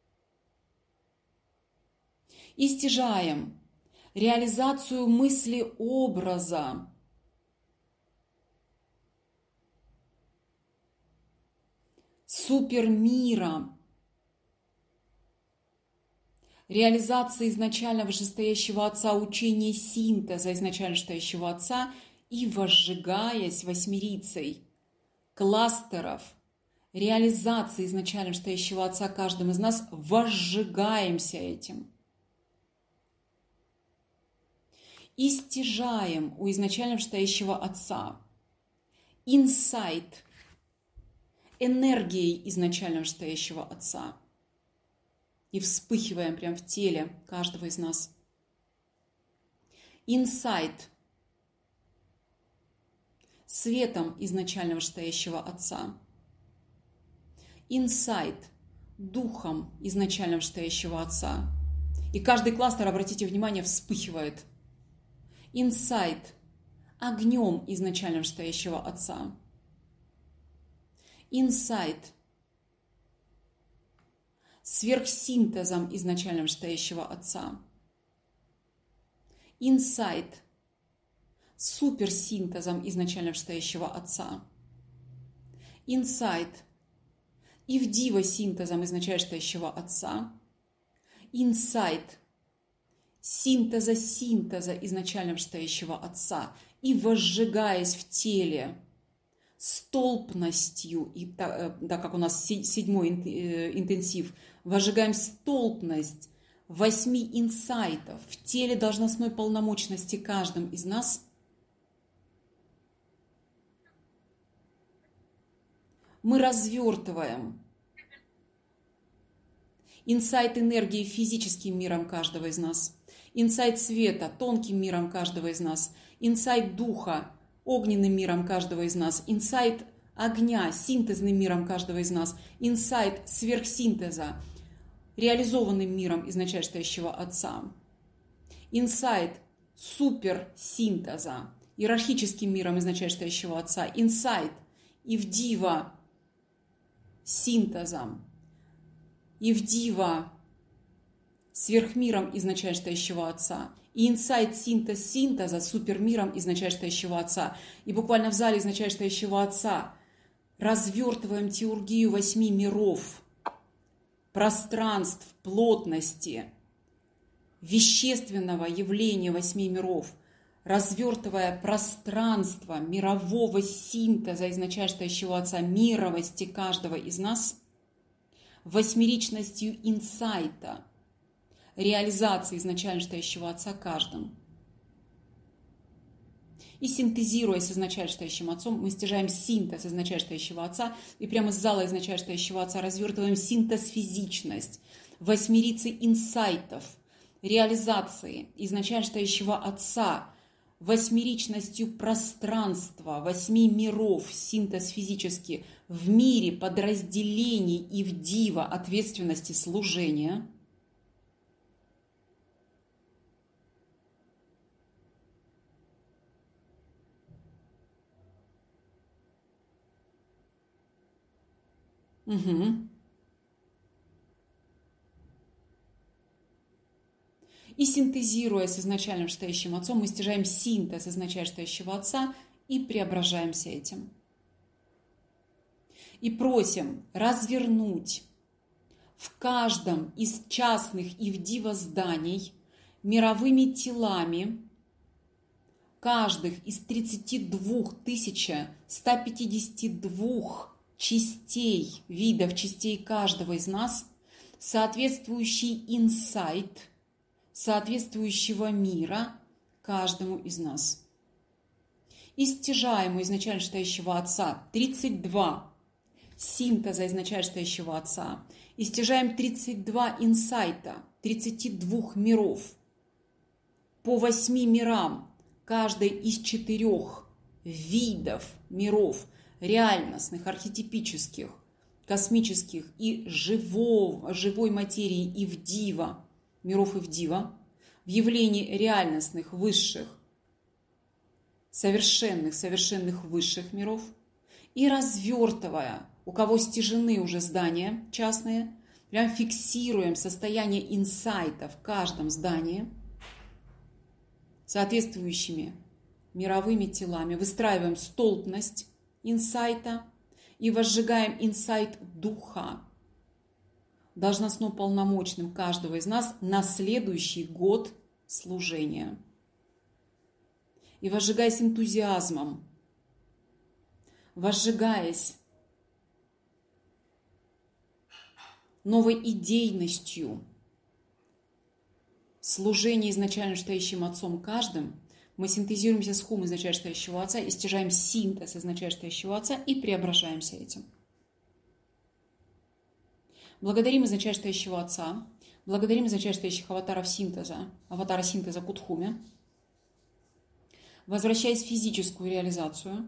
И стяжаем реализацию мысли-образа, супермира, реализации изначально вышестоящего Отца, учения синтеза изначально вышестоящего Отца и возжигаясь восьмерицей кластеров, реализации изначально вышестоящего Отца каждым из нас, возжигаемся этим. И стяжаем у изначально вышестоящего Отца инсайт энергией изначально вышестоящего Отца. И вспыхиваем прямо в теле каждого из нас. Инсайт светом изначально вышестоящего Отца. Инсайт духом изначально вышестоящего Отца. И каждый кластер, обратите внимание, вспыхивает. Инсайт огнем изначально вышестоящего Отца. Инсайт сверхсинтезом изначально вышестоящего Отца. Инсайт суперсинтезом изначально вышестоящего Отца. Инсайт и в дива синтезом изначально вышестоящего Отца. Инсайт синтеза синтеза изначально вышестоящего Отца. И возжигаясь в теле столпностью, и так, так как у нас седьмой интенсив, возжигаем столпность восьми инсайтов в теле должностной полномочности каждым из нас, мы развертываем инсайт энергии физическим миром каждого из нас, инсайт света тонким миром каждого из нас, инсайт духа огненным миром каждого из нас, инсайт огня синтезным миром каждого из нас, инсайт сверхсинтеза реализованным миром изначально вышестоящего Отца, инсайт суперсинтеза иерархическим миром изначально вышестоящего Отца, инсайт и в дива синтезом, и в дива сверхмиром изначально вышестоящего Отца, и инсайт синтез синтеза супермиром изначально вышестоящего Отца. И буквально в зале изначально вышестоящего Отца развертываем теургию восьми миров, пространств, плотности, вещественного явления восьми миров, развертывая пространство мирового синтеза изначально вышестоящего Отца, мировости каждого из нас, восьмеричностью инсайта, реализации изначально вышестоящего Отца каждым. И синтезируя с изначально вышестоящим Отцом, мы стяжаем синтез изначально вышестоящего Отца, и прямо из зала изначально вышестоящего Отца развертываем синтез-физичность, восьмерицы инсайтов, реализации изначально стоящего Отца, восьмеричностью пространства, восьми миров, синтез физически в мире подразделений и в дива ответственности служения. Угу. И синтезируя с изначальным стоящим Отцом, мы стяжаем синтез изначально стоящего Отца и преображаемся этим. И просим развернуть в каждом из частных и в дива зданий мировыми телами каждых из тридцати двух тысяч ста пятидесяти двух частей, видов частей каждого из нас, соответствующий инсайт соответствующего мира каждому из нас. И стяжаем у изначально стоящего Отца тридцать два синтеза изначально стоящего Отца. И стяжаем тридцать два инсайта тридцати двух миров по восьми мирам, каждой из четырех видов миров, реальностных, архетипических, космических и живого, живой материи и в дива, миров и в дива, в явлении реальностных, высших, совершенных, совершенных высших миров, и развертывая, у кого стяжены уже здания частные, прям фиксируем состояние инсайта в каждом здании, соответствующими мировыми телами, выстраиваем столпность инсайта и возжигаем инсайт духа, должностно полномочным каждого из нас на следующий год служения. И возжигаясь энтузиазмом, возжигаясь новой идейностью служения изначально стоящим Отцом каждым, мы синтезируемся с хум изначально стоящего Отца и стяжаем синтез изначально стоящего Отца и преображаемся этим. Благодарим изначально стоящего Отца, благодарим изначально стоящих аватаров синтеза, аватара синтеза Кутхуми, возвращаясь в физическую реализацию,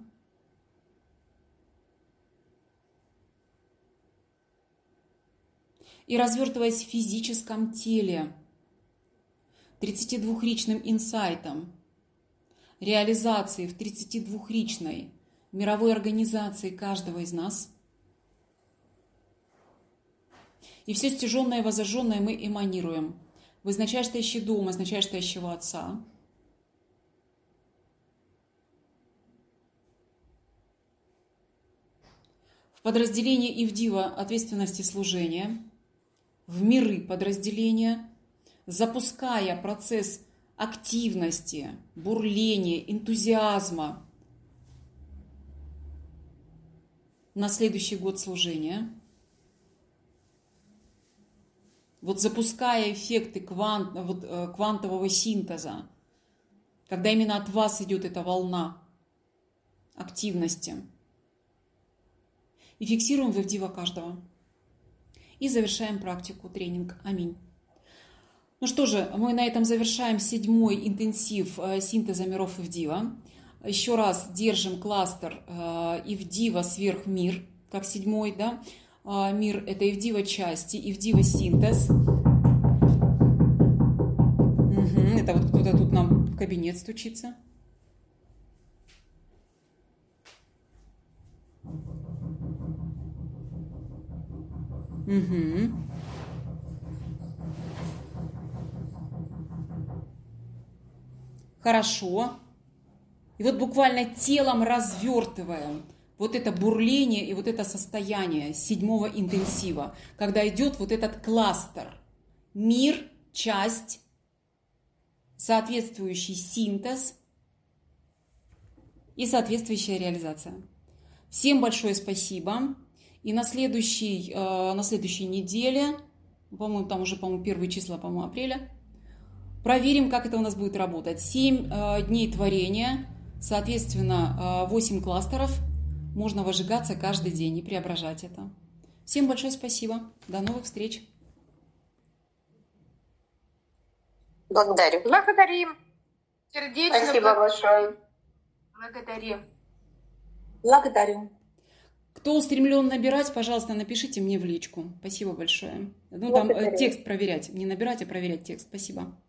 и развертываясь в физическом теле тридцатидвухричным инсайтом, реализации в тридцатидвухричной мировой организации каждого из нас. И все стяженное и возожженное мы эманируем в изначально стоящий дом, изначально стоящего Отца. В подразделение и в дива ответственности служения, в миры подразделения, запуская процесс активности, бурления, энтузиазма на следующий год служения. Вот запуская эффекты квант, вот, квантового синтеза, когда именно от вас идет эта волна активности. И фиксируем в дива каждого. И завершаем практику, тренинг. Аминь. Ну что же, мы на этом завершаем седьмой интенсив синтеза миров Ивдива. Еще раз держим кластер Ивдива сверх мир, как седьмой, да? Мир – это Ивдива части, Ивдива синтез. Угу, это вот кто-то тут нам в кабинет стучится. Угу. Хорошо. И вот буквально телом развертываем вот это бурление и вот это состояние седьмого интенсива, когда идет вот этот кластер. Мир, часть, соответствующий синтез и соответствующая реализация. Всем большое спасибо. И на следующей, на следующей неделе, по-моему, там уже, по-моему, первые числа, по-моему, апреля, проверим, как это у нас будет работать. семь дней творения, соответственно, восемь кластеров. Можно выжигаться каждый день и преображать это. Всем большое спасибо. До новых встреч. Благодарю. Благодарим. Сердечно. Спасибо большое. Благодарим. Благодарю. Кто устремлен набирать, пожалуйста, напишите мне в личку. Спасибо большое. Ну, там э, Благодарю. текст проверять. Не набирать, а проверять текст. Спасибо.